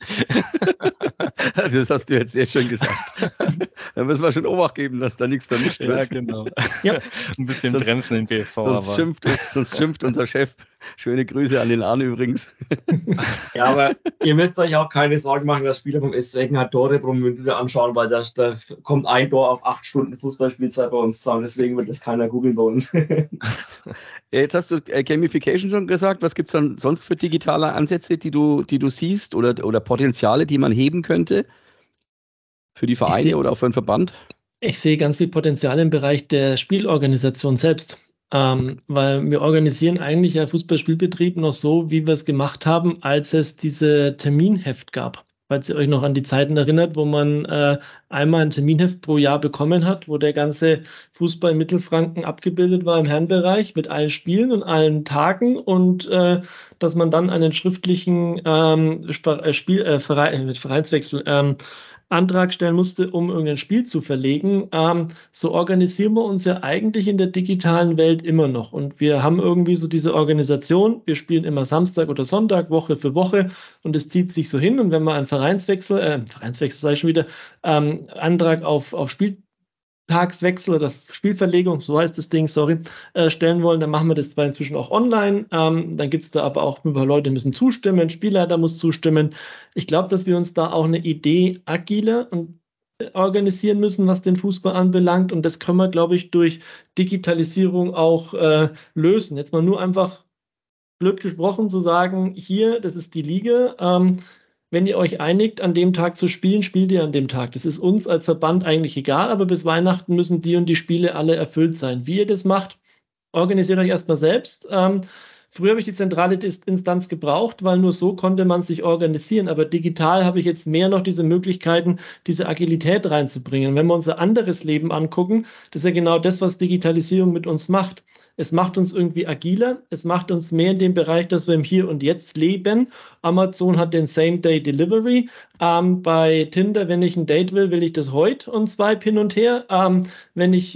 Das hast du jetzt sehr schön gesagt. Da müssen wir schon Obacht geben, dass da nichts vermischt wird. Ja, genau. Ja. Ein bisschen bremsen den BV. Sonst schimpft unser Chef. Schöne Grüße an den Arne übrigens. Ja, aber ihr müsst euch auch keine Sorgen machen, dass Spieler vom SC Eckenheit Tore pro Minute anschauen, weil da kommt ein Tor auf 8 Stunden Fußballspielzeit bei uns zusammen. Deswegen wird das keiner googeln bei uns. Jetzt hast du Gamification schon gesagt. Was gibt es dann sonst für digitale Ansätze, die du siehst oder Potenziale, die man heben könnte für die Vereine oder auch für den Verband? Ich sehe ganz viel Potenzial im Bereich der Spielorganisation selbst. Weil wir organisieren eigentlich ja Fußballspielbetrieb noch so, wie wir es gemacht haben, als es diese Terminheft gab. Falls ihr euch noch an die Zeiten erinnert, wo man einmal ein Terminheft pro Jahr bekommen hat, wo der ganze Fußball in Mittelfranken abgebildet war im Herrenbereich mit allen Spielen und allen Tagen und dass man dann einen schriftlichen Vereinswechsel Antrag stellen musste, um irgendein Spiel zu verlegen. So organisieren wir uns ja eigentlich in der digitalen Welt immer noch. Und wir haben irgendwie so diese Organisation, wir spielen immer Samstag oder Sonntag, Woche für Woche und es zieht sich so hin. Und wenn man einen Vereinswechsel sage ich schon wieder, Antrag auf Spieltagswechsel oder Spielverlegung, so heißt das Ding, stellen wollen, dann machen wir das zwar inzwischen auch online, dann gibt es da aber auch über Leute, die müssen zustimmen, Spielleiter muss zustimmen. Ich glaube, dass wir uns da auch eine Idee agiler und organisieren müssen, was den Fußball anbelangt und das können wir, glaube ich, durch Digitalisierung auch lösen. Jetzt mal nur einfach blöd gesprochen zu sagen, hier, das ist die Liga, wenn ihr euch einigt, an dem Tag zu spielen, spielt ihr an dem Tag. Das ist uns als Verband eigentlich egal, aber bis Weihnachten müssen die und die Spiele alle erfüllt sein. Wie ihr das macht, organisiert euch erstmal selbst. Früher habe ich die zentrale Instanz gebraucht, weil nur so konnte man sich organisieren. Aber digital habe ich jetzt mehr noch diese Möglichkeiten, diese Agilität reinzubringen. Wenn wir unser anderes Leben angucken, das ist ja genau das, was Digitalisierung mit uns macht. Es macht uns irgendwie agiler, es macht uns mehr in dem Bereich, dass wir im Hier und Jetzt leben. Amazon hat den Same-Day-Delivery. Bei Tinder, wenn ich ein Date will ich das heute und swipe hin und her. Wenn ich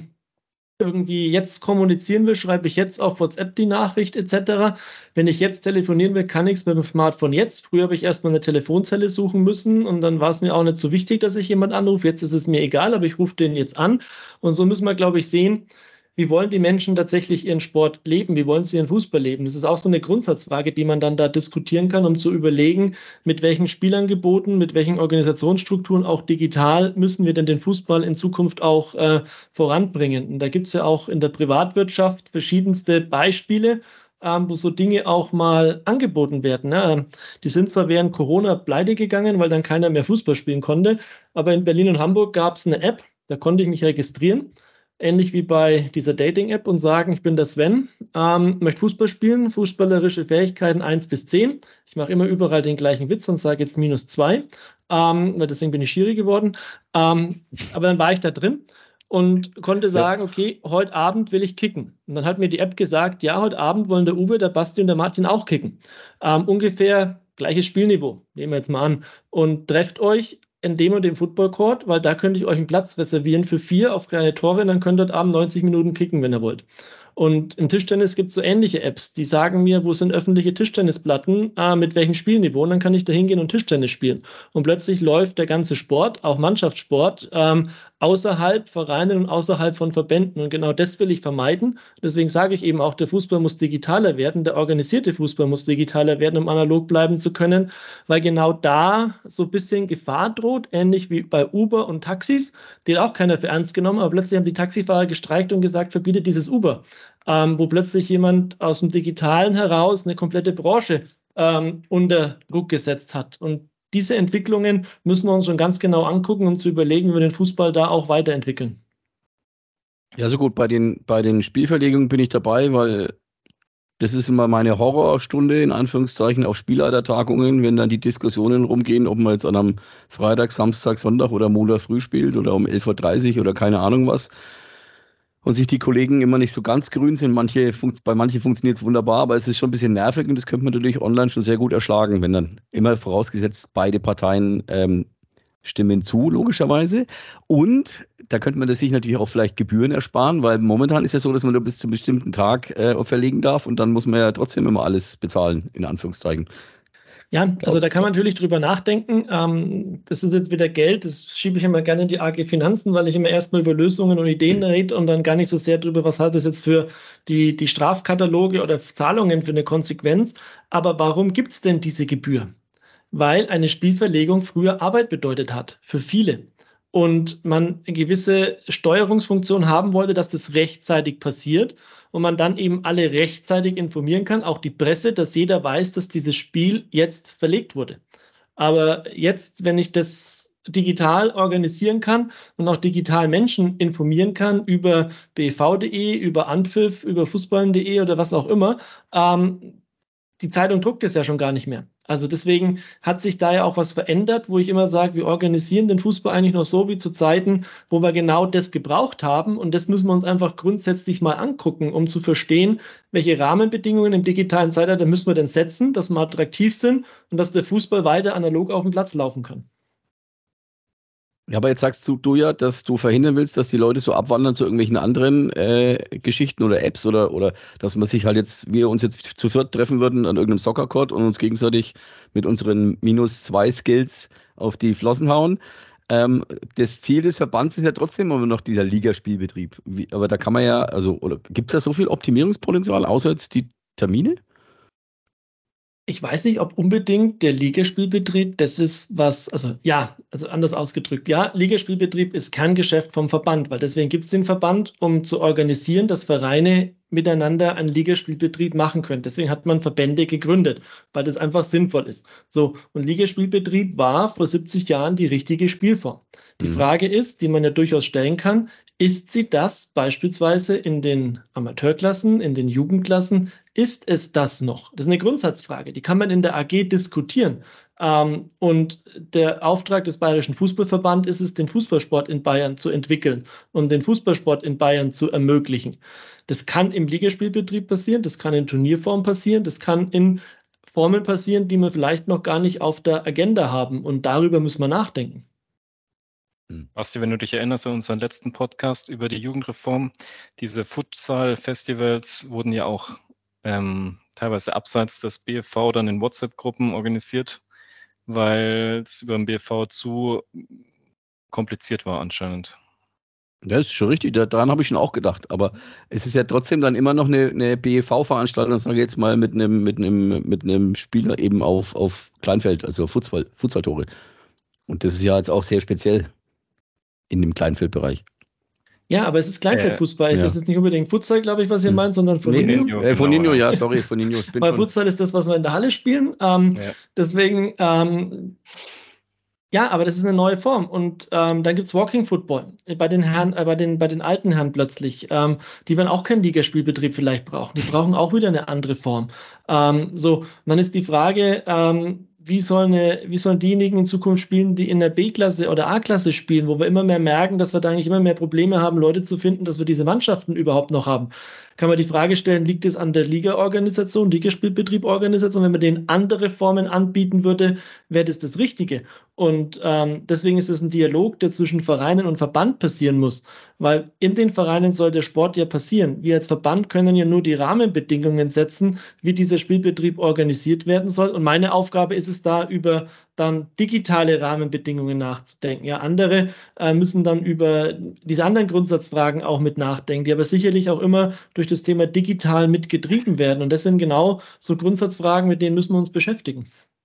irgendwie jetzt kommunizieren will, schreibe ich jetzt auf WhatsApp die Nachricht etc. Wenn ich jetzt telefonieren will, kann ich es mit dem Smartphone jetzt. Früher habe ich erstmal eine Telefonzelle suchen müssen und dann war es mir auch nicht so wichtig, dass ich jemand anrufe. Jetzt ist es mir egal, aber ich rufe den jetzt an. Und so müssen wir, glaube ich, sehen, wie wollen die Menschen tatsächlich ihren Sport leben? Wie wollen sie ihren Fußball leben? Das ist auch so eine Grundsatzfrage, die man dann da diskutieren kann, um zu überlegen, mit welchen Spielangeboten, mit welchen Organisationsstrukturen, auch digital, müssen wir denn den Fußball in Zukunft auch voranbringen. Und da gibt es ja auch in der Privatwirtschaft verschiedenste Beispiele, wo so Dinge auch mal angeboten werden. Ne? Die sind zwar während Corona pleite gegangen, weil dann keiner mehr Fußball spielen konnte, aber in Berlin und Hamburg gab es eine App, da konnte ich mich registrieren. Ähnlich wie bei dieser Dating-App und sagen, ich bin der Sven, möchte Fußball spielen, fußballerische Fähigkeiten 1 bis 10. Ich mache immer überall den gleichen Witz und sage jetzt -2, weil deswegen bin ich Schiri geworden. Aber dann war ich da drin und konnte sagen, okay, heute Abend will ich kicken. Und dann hat mir die App gesagt, ja, heute Abend wollen der Uwe, der Basti und der Martin auch kicken. Ungefähr gleiches Spielniveau, nehmen wir jetzt mal an. Und trefft euch in dem und dem Football Court, weil da könnte ich euch einen Platz reservieren für 4 auf kleine Tore und dann könnt ihr heute Abend 90 Minuten kicken, wenn ihr wollt. Und im Tischtennis gibt es so ähnliche Apps, die sagen mir, wo sind öffentliche Tischtennisplatten, mit welchem Spielniveau, und dann kann ich da hingehen und Tischtennis spielen. Und plötzlich läuft der ganze Sport, auch Mannschaftssport, außerhalb Vereinen und außerhalb von Verbänden. Und genau das will ich vermeiden. Deswegen sage ich eben auch, der Fußball muss digitaler werden, der organisierte Fußball muss digitaler werden, um analog bleiben zu können, weil genau da so ein bisschen Gefahr droht, ähnlich wie bei Uber und Taxis, die hat auch keiner für ernst genommen, aber plötzlich haben die Taxifahrer gestreikt und gesagt, verbietet dieses Uber. Wo plötzlich jemand aus dem Digitalen heraus eine komplette Branche unter Druck gesetzt hat. Und diese Entwicklungen müssen wir uns schon ganz genau angucken, um zu überlegen, wie wir den Fußball da auch weiterentwickeln. Ja, so gut, bei den Spielverlegungen bin ich dabei, weil das ist immer meine Horrorstunde, in Anführungszeichen, auf Spielleitertagungen, wenn dann die Diskussionen rumgehen, ob man jetzt an einem Freitag, Samstag, Sonntag oder Montag früh spielt oder um 11:30 Uhr oder keine Ahnung was. Und sich die Kollegen immer nicht so ganz grün sind. Bei manchen funktioniert es wunderbar, aber es ist schon ein bisschen nervig und das könnte man natürlich online schon sehr gut erschlagen, wenn dann immer vorausgesetzt beide Parteien stimmen zu, logischerweise. Und da könnte man sich natürlich auch vielleicht Gebühren ersparen, weil momentan ist ja so, dass man nur bis zu einem bestimmten Tag verlegen darf und dann muss man ja trotzdem immer alles bezahlen, in Anführungszeichen. Ja, also da kann man natürlich drüber nachdenken. Das ist jetzt wieder Geld, das schiebe ich immer gerne in die AG Finanzen, weil ich immer erstmal über Lösungen und Ideen rede und dann gar nicht so sehr drüber, was hat das jetzt für die Strafkataloge oder Zahlungen für eine Konsequenz. Aber warum gibt es denn diese Gebühr? Weil eine Spielverlegung früher Arbeit bedeutet hat, für viele. Und man eine gewisse Steuerungsfunktion haben wollte, dass das rechtzeitig passiert und man dann eben alle rechtzeitig informieren kann, auch die Presse, dass jeder weiß, dass dieses Spiel jetzt verlegt wurde. Aber jetzt, wenn ich das digital organisieren kann und auch digital Menschen informieren kann über bv.de, über Anpfiff, über fußballen.de oder was auch immer. Die Zeitung druckt es ja schon gar nicht mehr. Also deswegen hat sich da ja auch was verändert, wo ich immer sage, wir organisieren den Fußball eigentlich noch so wie zu Zeiten, wo wir genau das gebraucht haben. Und das müssen wir uns einfach grundsätzlich mal angucken, um zu verstehen, welche Rahmenbedingungen im digitalen Zeitalter müssen wir denn setzen, dass wir attraktiv sind und dass der Fußball weiter analog auf dem Platz laufen kann. Ja, aber jetzt sagst du ja, dass du verhindern willst, dass die Leute so abwandern zu irgendwelchen anderen Geschichten oder Apps oder dass man sich halt jetzt, wir uns jetzt zu viert treffen würden an irgendeinem Soccer-Court und uns gegenseitig mit unseren -2 Skills auf die Flossen hauen. Das Ziel des Verbands ist ja trotzdem immer noch dieser Ligaspielbetrieb. Aber da kann man ja, oder gibt es da so viel Optimierungspotenzial, außer jetzt die Termine? Ich weiß nicht, ob unbedingt der Ligaspielbetrieb, das ist was, also anders ausgedrückt, ja, Ligaspielbetrieb ist Kerngeschäft vom Verband, weil deswegen gibt es den Verband, um zu organisieren, dass Vereine miteinander einen Ligaspielbetrieb machen können. Deswegen hat man Verbände gegründet, weil das einfach sinnvoll ist. So, und Ligaspielbetrieb war vor 70 Jahren die richtige Spielform. Die Frage ist, die man ja durchaus stellen kann, ist sie das beispielsweise in den Amateurklassen, in den Jugendklassen? Ist es das noch? Das ist eine Grundsatzfrage. Die kann man in der AG diskutieren. Und der Auftrag des Bayerischen Fußballverbands ist es, den Fußballsport in Bayern zu entwickeln und den Fußballsport in Bayern zu ermöglichen. Das kann im Ligaspielbetrieb passieren, das kann in Turnierform passieren, das kann in Formen passieren, die wir vielleicht noch gar nicht auf der Agenda haben. Und darüber müssen wir nachdenken. Basti, wenn du dich erinnerst an unseren letzten Podcast über die Jugendreform, diese Futsal-Festivals wurden ja auch teilweise abseits des BFV dann in WhatsApp-Gruppen organisiert, weil es über den BFV zu kompliziert war anscheinend. Das ist schon richtig, daran habe ich schon auch gedacht. Aber es ist ja trotzdem dann immer noch eine BEV-Veranstaltung, sage ich jetzt mal, mit einem Spieler eben auf Kleinfeld, also Futsal-Tore. Und das ist ja jetzt auch sehr speziell in dem Kleinfeldbereich. Ja, aber es ist Kleinfeldfußball. Das ist nicht unbedingt Futsal, glaube ich, was ihr meint, sondern Foninho. Foninho, ja, sorry, Foninho. Weil Futsal ist das, was wir in der Halle spielen. Deswegen, ja, aber das ist eine neue Form. Und dann gibt es Walking Football bei den Herren, bei den alten Herren plötzlich. Die werden auch keinen Ligaspielbetrieb vielleicht brauchen. Die brauchen auch wieder eine andere Form. So, dann ist die Frage, wie sollen diejenigen in Zukunft spielen, die in der B-Klasse oder A-Klasse spielen, wo wir immer mehr merken, dass wir da eigentlich immer mehr Probleme haben, Leute zu finden, dass wir diese Mannschaften überhaupt noch haben. Kann man die Frage stellen, liegt es an der Liga-Organisation, Ligaspielbetrieb-Organisation? Wenn man denen andere Formen anbieten würde, wäre das Richtige. Und deswegen ist es ein Dialog, der zwischen Vereinen und Verband passieren muss, weil in den Vereinen soll der Sport ja passieren. Wir als Verband können ja nur die Rahmenbedingungen setzen, wie dieser Spielbetrieb organisiert werden soll. Und meine Aufgabe ist es da, über dann digitale Rahmenbedingungen nachzudenken. Ja, andere müssen dann über diese anderen Grundsatzfragen auch mit nachdenken, die aber sicherlich auch immer durch das Thema digital mitgetrieben werden. Und das sind genau so Grundsatzfragen, mit denen müssen wir uns beschäftigen.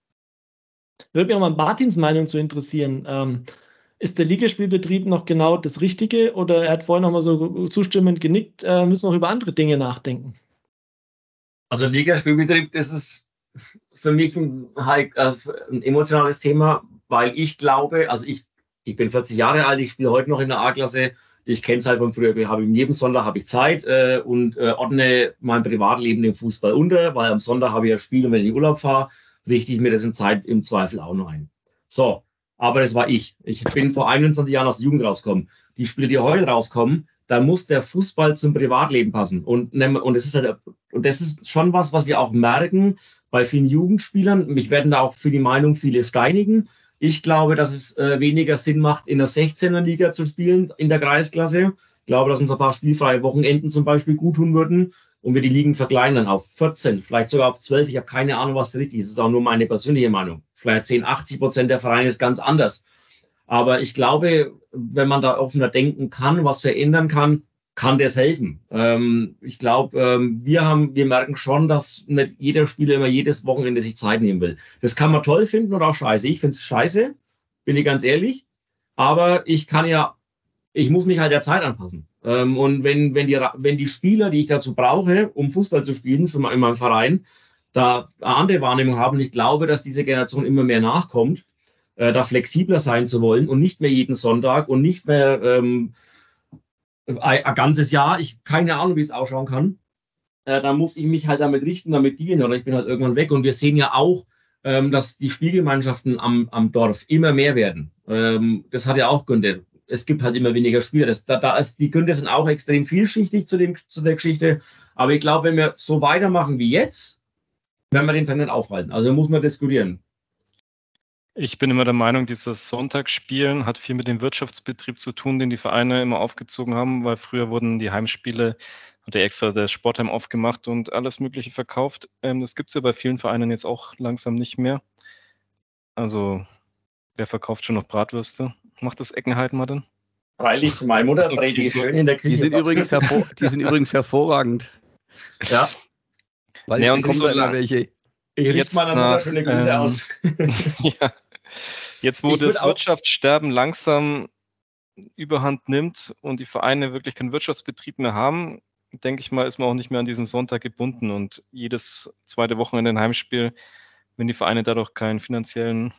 Würde mich auch mal Martins Meinung zu interessieren. Ist der Ligaspielbetrieb noch genau das Richtige oder er hat vorhin noch mal so zustimmend genickt, müssen wir auch über andere Dinge nachdenken? Also Ligaspielbetrieb, das ist für mich ein emotionales Thema, weil ich glaube, also ich bin 40 Jahre alt, ich spiele heute noch in der A-Klasse, ich kenne es halt von früher, jeden Sonntag habe ich Zeit und ordne mein Privatleben dem Fußball unter, weil am Sonntag habe ich ja Spiel und wenn ich Urlaub fahre, richte ich mir das in Zeit im Zweifel auch noch ein. So, aber das war ich. Ich bin vor 21 Jahren aus der Jugend rausgekommen. Die Spiele, die heute rauskommen, da muss der Fußball zum Privatleben passen. Und das ist schon was wir auch merken bei vielen Jugendspielern. Mich werden da auch für die Meinung viele steinigen. Ich glaube, dass es weniger Sinn macht, in der 16er-Liga zu spielen, in der Kreisklasse. Ich glaube, dass uns ein paar spielfreie Wochenenden zum Beispiel gut tun würden und wir die Ligen verkleinern auf 14, vielleicht sogar auf 12. Ich habe keine Ahnung, was richtig ist. Das ist auch nur meine persönliche Meinung. Vielleicht 80% der Vereine ist ganz anders. Aber ich glaube, wenn man da offener denken kann, was verändern kann, kann das helfen. Ich glaube, wir merken schon, dass nicht jeder Spieler immer jedes Wochenende sich Zeit nehmen will. Das kann man toll finden oder auch scheiße. Ich finde es scheiße, bin ich ganz ehrlich. Aber ich muss mich halt der Zeit anpassen. Und wenn die Spieler, die ich dazu brauche, um Fußball zu spielen, in meinem Verein, da eine andere Wahrnehmung haben, und ich glaube, dass diese Generation immer mehr nachkommt, da flexibler sein zu wollen und nicht mehr jeden Sonntag und nicht mehr ein ganzes Jahr, keine Ahnung, wie es ausschauen kann, dann muss ich mich halt damit richten, damit dienen oder ich bin halt irgendwann weg. Und wir sehen ja auch, dass die Spielgemeinschaften am Dorf immer mehr werden. Das hat ja auch Gründe. Es gibt halt immer weniger Spieler. Die Gründe sind auch extrem vielschichtig zu der Geschichte. Aber ich glaube, wenn wir so weitermachen wie jetzt, werden wir den Trend nicht aufhalten. Also muss man diskutieren. Ich bin immer der Meinung, dieses Sonntagsspielen hat viel mit dem Wirtschaftsbetrieb zu tun, den die Vereine immer aufgezogen haben, weil früher wurden die Heimspiele, hat der extra das Sportheim aufgemacht und alles Mögliche verkauft. Das gibt es ja bei vielen Vereinen jetzt auch langsam nicht mehr. Also, wer verkauft schon noch Bratwürste? Macht das Eckenheim mal denn? Freilich, meine Mutter brät die schön in der Küche. Die sind übrigens hervorragend. Ja. Weil ja, und kommen so da welche. Ich richte meiner Mutter schöne Grüße aus. Ja. Jetzt, wo das Wirtschaftssterben langsam Überhand nimmt und die Vereine wirklich keinen Wirtschaftsbetrieb mehr haben, denke ich mal, ist man auch nicht mehr an diesen Sonntag gebunden. Und jedes zweite Wochenende ein Heimspiel, wenn die Vereine dadurch keinen finanziellen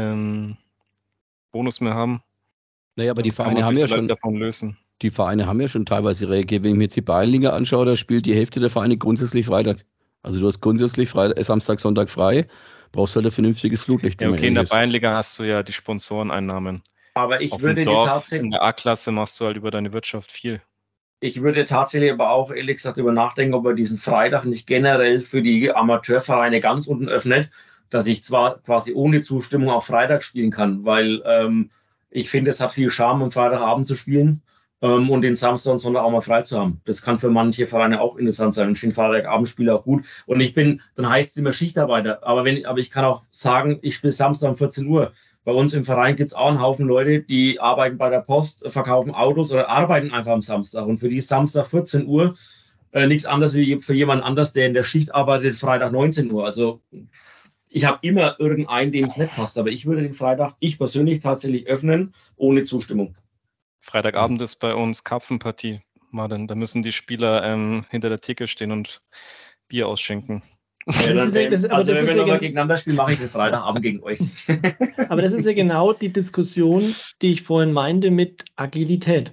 Bonus mehr haben, naja, aber die Vereine haben ja schon davon lösen. Die Vereine haben ja schon teilweise ihre Regeln. Wenn ich mir jetzt die Bayernliga anschaue, da spielt die Hälfte der Vereine grundsätzlich Freitag. Also du hast grundsätzlich Samstag, Sonntag frei, brauchst halt ein vernünftiges Flutlicht. Ja, okay, in der Bayernliga hast du ja die Sponsoreneinnahmen. Aber ich Auf würde dem Dorf, tatsächlich in der A-Klasse machst du halt über deine Wirtschaft viel. Ich würde tatsächlich aber auch ehrlich gesagt darüber nachdenken, ob man diesen Freitag nicht generell für die Amateurvereine ganz unten öffnet, dass ich zwar quasi ohne Zustimmung auch Freitag spielen kann, weil ich finde, es hat viel Charme, am Freitagabend zu spielen und den Samstag und Sonntag auch mal frei zu haben. Das kann für manche Vereine auch interessant sein. Und ich finde Freitagabendspiele auch gut. Und dann heißt es immer Schichtarbeiter. Aber ich kann auch sagen, ich spiele Samstag um 14 Uhr. Bei uns im Verein gibt es auch einen Haufen Leute, die arbeiten bei der Post, verkaufen Autos oder arbeiten einfach am Samstag. Und für die ist Samstag 14 Uhr nichts anderes wie für jemand anders, der in der Schicht arbeitet, Freitag 19 Uhr. Also ich habe immer irgendeinen, dem es nicht passt. Aber ich würde den Freitag, ich persönlich tatsächlich öffnen, ohne Zustimmung. Freitagabend ist bei uns Karpfenpartie, Martin. Da müssen die Spieler hinter der Theke stehen und Bier ausschenken. Ja, wenn wir nochmal gegeneinander spielen, mache ich den Freitagabend gegen euch. Aber das ist ja genau die Diskussion, die ich vorhin meinte mit Agilität.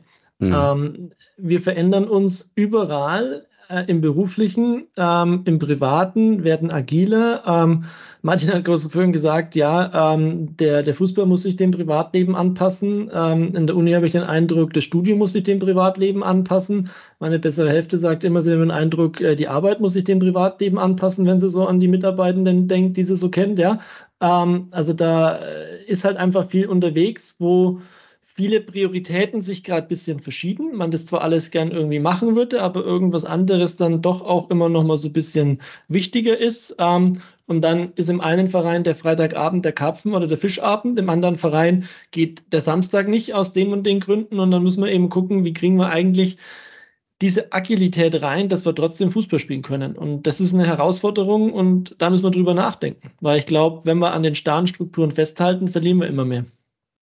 Wir verändern uns überall, im Beruflichen, im Privaten, werden agiler. Martin hat gerade vorhin gesagt, ja, der Fußball muss sich dem Privatleben anpassen. In der Uni habe ich den Eindruck, das Studium muss sich dem Privatleben anpassen. Meine bessere Hälfte sagt immer, sie haben den Eindruck, die Arbeit muss sich dem Privatleben anpassen, wenn sie so an die Mitarbeitenden denkt, die sie so kennt. Ja, also da ist halt einfach viel unterwegs, wo viele Prioritäten sich gerade ein bisschen verschieben. Man das zwar alles gern irgendwie machen würde, aber irgendwas anderes dann doch auch immer noch mal so ein bisschen wichtiger ist. Und dann ist im einen Verein der Freitagabend der Karpfen- oder der Fischabend, im anderen Verein geht der Samstag nicht aus dem und den Gründen. Und dann müssen wir eben gucken, wie kriegen wir eigentlich diese Agilität rein, dass wir trotzdem Fußball spielen können. Und das ist eine Herausforderung und da müssen wir drüber nachdenken. Weil ich glaube, wenn wir an den starren Strukturen festhalten, verlieren wir immer mehr.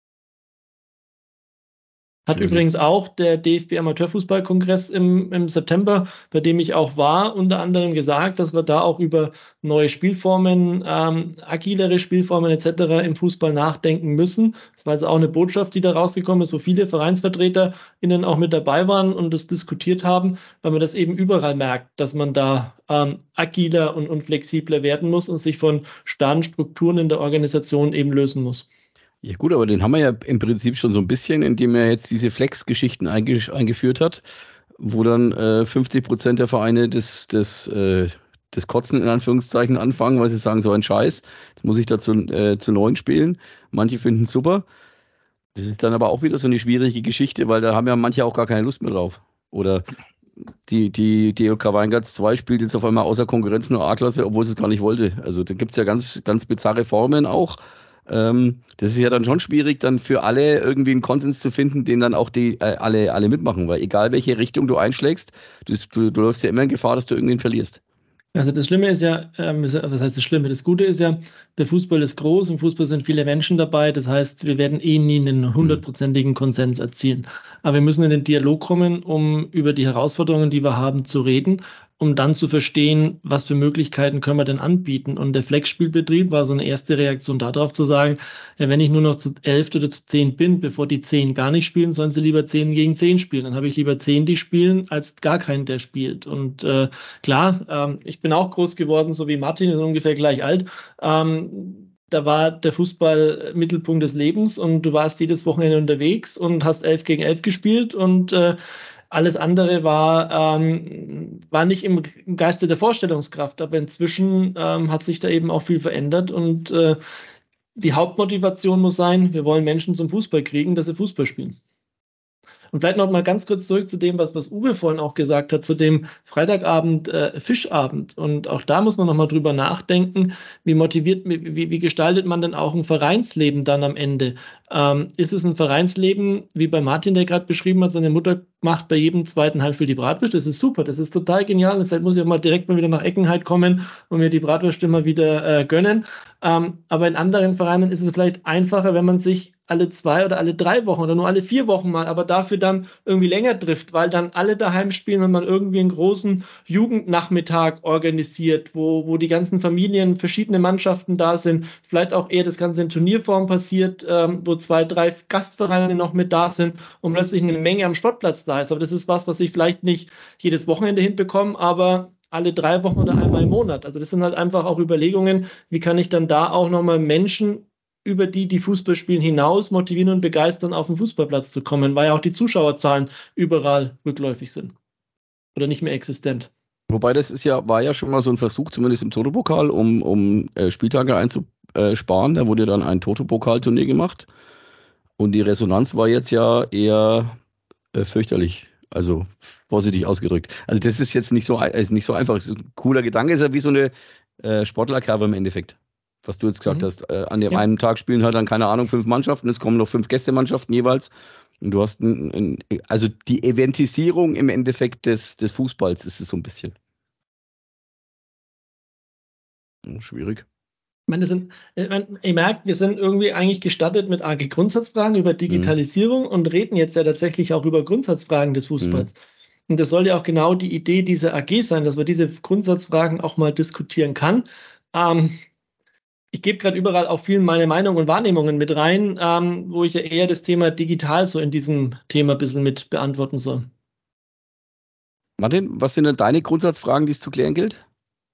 Hat übrigens auch der DFB Amateurfußballkongress im September, bei dem ich auch war, unter anderem gesagt, dass wir da auch über neue Spielformen, agilere Spielformen etc. im Fußball nachdenken müssen. Das war jetzt auch eine Botschaft, die da rausgekommen ist, wo viele VereinsvertreterInnen auch mit dabei waren und das diskutiert haben, weil man das eben überall merkt, dass man da agiler und flexibler werden muss und sich von starren Strukturen in der Organisation eben lösen muss. Ja gut, aber den haben wir ja im Prinzip schon so ein bisschen, indem er jetzt diese Flex-Geschichten eingeführt hat, wo dann 50% der Vereine das Kotzen in Anführungszeichen anfangen, weil sie sagen, so ein Scheiß, jetzt muss ich da zu 9 spielen. Manche finden es super. Das ist dann aber auch wieder so eine schwierige Geschichte, weil da haben ja manche auch gar keine Lust mehr drauf. Oder die DLK Weingarts 2 spielt jetzt auf einmal außer Konkurrenz nur A-Klasse, obwohl sie es gar nicht wollte. Also da gibt es ja ganz, ganz bizarre Formen auch. Das ist ja dann schon schwierig, dann für alle irgendwie einen Konsens zu finden, den dann auch alle mitmachen, weil egal welche Richtung du einschlägst, du läufst ja immer in Gefahr, dass du irgendwen verlierst. Also das Schlimme ist ja, was heißt das Schlimme? Das Gute ist ja, der Fußball ist groß, im Fußball sind viele Menschen dabei, das heißt, wir werden nie einen 100%igen Konsens erzielen. Aber wir müssen in den Dialog kommen, um über die Herausforderungen, die wir haben, zu reden. um dann zu verstehen, was für Möglichkeiten können wir denn anbieten. Und der Flexspielbetrieb war so eine erste Reaktion darauf zu sagen, ja, wenn ich nur noch zu 11 oder zu 10 bin, bevor die 10 gar nicht spielen, sollen sie lieber 10 gegen 10 spielen. Dann habe ich lieber 10, die spielen, als gar keinen, der spielt. Und klar, ich bin auch groß geworden, so wie Martin, ist ungefähr gleich alt. Da war der Fußball Mittelpunkt des Lebens und du warst jedes Wochenende unterwegs und hast 11 gegen 11 gespielt und alles andere war nicht im Geiste der Vorstellungskraft, aber inzwischen hat sich da eben auch viel verändert und die Hauptmotivation muss sein, wir wollen Menschen zum Fußball kriegen, dass sie Fußball spielen. Und vielleicht noch mal ganz kurz zurück zu dem, was Uwe vorhin auch gesagt hat, zu dem Freitagabend Fischabend. Und auch da muss man noch mal drüber nachdenken, wie gestaltet man denn auch ein Vereinsleben dann am Ende? Ist es ein Vereinsleben, wie bei Martin, der gerade beschrieben hat, seine Mutter macht bei jedem zweiten Heimspiel die Bratwurst? Das ist super, das ist total genial. Und vielleicht muss ich auch mal direkt mal wieder nach Eckenheit kommen und mir die Bratwurst immer wieder gönnen. Aber in anderen Vereinen ist es vielleicht einfacher, wenn man sich alle 2 oder alle 3 Wochen oder nur alle 4 Wochen mal, aber dafür dann irgendwie länger trifft, weil dann alle daheim spielen und man irgendwie einen großen Jugendnachmittag organisiert, wo die ganzen Familien, verschiedene Mannschaften da sind, vielleicht auch eher das Ganze in Turnierform passiert, wo 2, 3 Gastvereine noch mit da sind und plötzlich eine Menge am Sportplatz da ist. Aber das ist was ich vielleicht nicht jedes Wochenende hinbekomme, aber alle 3 Wochen oder einmal im Monat. Also das sind halt einfach auch Überlegungen, wie kann ich dann da auch nochmal Menschen über die Fußball spielen hinaus motivieren und begeistern, auf den Fußballplatz zu kommen, weil ja auch die Zuschauerzahlen überall rückläufig sind oder nicht mehr existent. Wobei war ja schon mal so ein Versuch, zumindest im Toto-Pokal, um Spieltage einzusparen. Da wurde dann ein Toto-Pokal-Turnier gemacht und die Resonanz war jetzt ja eher fürchterlich, also vorsichtig ausgedrückt. Also das ist jetzt nicht so einfach. Das ist ein cooler Gedanke, ist ja wie so eine Sportlerkerbe im Endeffekt. Was du jetzt gesagt hast, an dem einen Tag spielen halt dann, keine Ahnung, 5 Mannschaften, es kommen noch 5 Gästemannschaften jeweils und du hast also die Eventisierung im Endeffekt des Fußballs ist es so ein bisschen. Schwierig. Ihr merkt, wir sind irgendwie eigentlich gestattet mit AG Grundsatzfragen über Digitalisierung und reden jetzt ja tatsächlich auch über Grundsatzfragen des Fußballs. Und das soll ja auch genau die Idee dieser AG sein, dass man diese Grundsatzfragen auch mal diskutieren kann. Ich gebe gerade überall auch viel meine Meinung und Wahrnehmungen mit rein, wo ich ja eher das Thema digital so in diesem Thema ein bisschen mit beantworten soll. Martin, was sind denn deine Grundsatzfragen, die es zu klären gilt?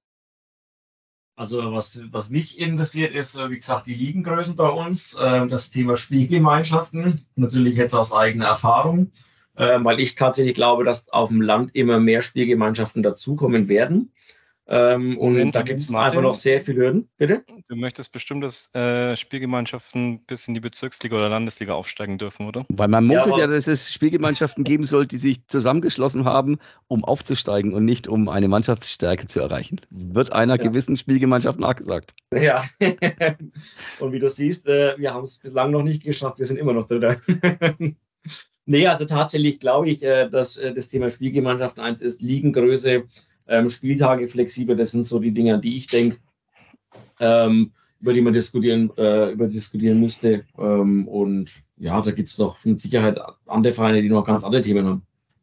Also was mich interessiert ist, wie gesagt, die Ligengrößen bei uns, das Thema Spielgemeinschaften, natürlich jetzt aus eigener Erfahrung, weil ich tatsächlich glaube, dass auf dem Land immer mehr Spielgemeinschaften dazukommen werden. Und da gibt es einfach noch sehr viele Hürden. Bitte? Du möchtest bestimmt, dass Spielgemeinschaften bis in die Bezirksliga oder Landesliga aufsteigen dürfen, oder? Weil man munkelt ja, dass es Spielgemeinschaften geben soll, die sich zusammengeschlossen haben, um aufzusteigen und nicht um eine Mannschaftsstärke zu erreichen. Wird einer gewissen Spielgemeinschaft nachgesagt. Ja, und wie du siehst, wir haben es bislang noch nicht geschafft, wir sind immer noch drin. Nee, also tatsächlich glaube ich, dass das Thema Spielgemeinschaften eins ist, Ligengröße, Spieltage flexibel, das sind so die Dinge, an die ich denke, über die man diskutieren müsste. Und ja, da gibt es noch mit Sicherheit andere Vereine, die noch ganz andere Themen haben.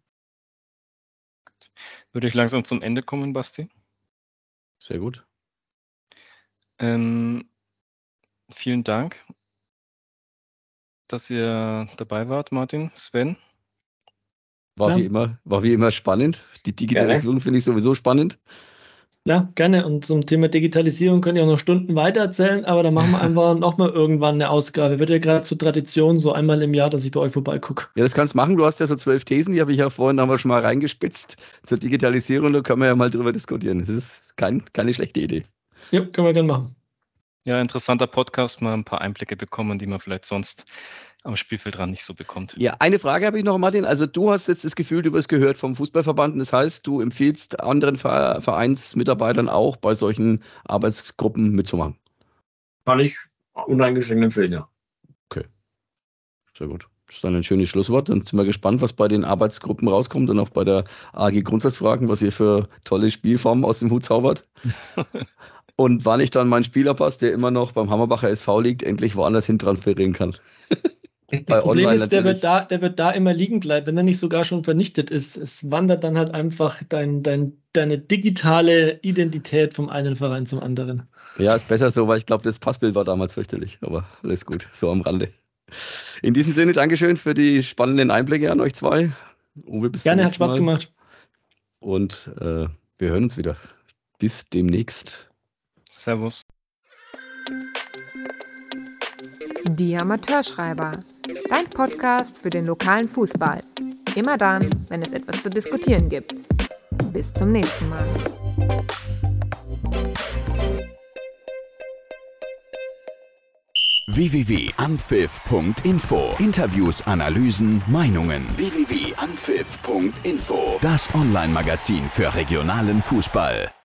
Würde ich langsam zum Ende kommen, Basti? Sehr gut. Vielen Dank, dass ihr dabei wart, Martin, Sven. War wie immer spannend. Die Digitalisierung finde ich sowieso spannend. Ja, gerne. Und zum Thema Digitalisierung könnt ihr auch noch Stunden weiter erzählen, aber dann machen wir einfach nochmal irgendwann eine Ausgabe. Wird ja gerade zur Tradition, so einmal im Jahr, dass ich bei euch vorbeigucke. Ja, das kannst du machen. Du hast ja so 12 Thesen, die habe ich ja vorhin aber schon mal reingespitzt zur Digitalisierung. Da können wir ja mal drüber diskutieren. Das ist keine schlechte Idee. Ja, können wir gerne machen. Ja, interessanter Podcast, mal ein paar Einblicke bekommen, die man vielleicht sonst am Spielfeldrand nicht so bekommt. Ja, eine Frage habe ich noch, Martin. Also du hast jetzt das Gefühl, du wirst gehört vom Fußballverband. Das heißt, du empfiehlst anderen Vereinsmitarbeitern auch bei solchen Arbeitsgruppen mitzumachen? Kann ich uneingeschränkt empfehlen, ja. Okay, sehr gut. Das ist dann ein schönes Schlusswort. Dann sind wir gespannt, was bei den Arbeitsgruppen rauskommt und auch bei der AG Grundsatzfragen, was ihr für tolle Spielformen aus dem Hut zaubert. Und wann ich dann meinen Spielerpass, der immer noch beim Hammerbacher SV liegt, endlich woanders hin transferieren kann. Das Problem Online ist, der natürlich. wird da immer liegen bleiben, wenn er nicht sogar schon vernichtet ist. Es wandert dann halt einfach deine digitale Identität vom einen Verein zum anderen. Ja, ist besser so, weil ich glaube, das Passbild war damals fürchterlich. Aber alles gut, so am Rande. In diesem Sinne, Dankeschön für die spannenden Einblicke an euch zwei. Uwe, bis zum Gerne, hat nächsten Spaß Mal. gemacht. Und wir hören uns wieder. Bis demnächst. Servus. Die Amateurschreiber. Dein Podcast für den lokalen Fußball. Immer dann, wenn es etwas zu diskutieren gibt. Bis zum nächsten Mal. www.anpfiff.info. Interviews, Analysen, Meinungen. www.anpfiff.info. Das Online-Magazin für regionalen Fußball.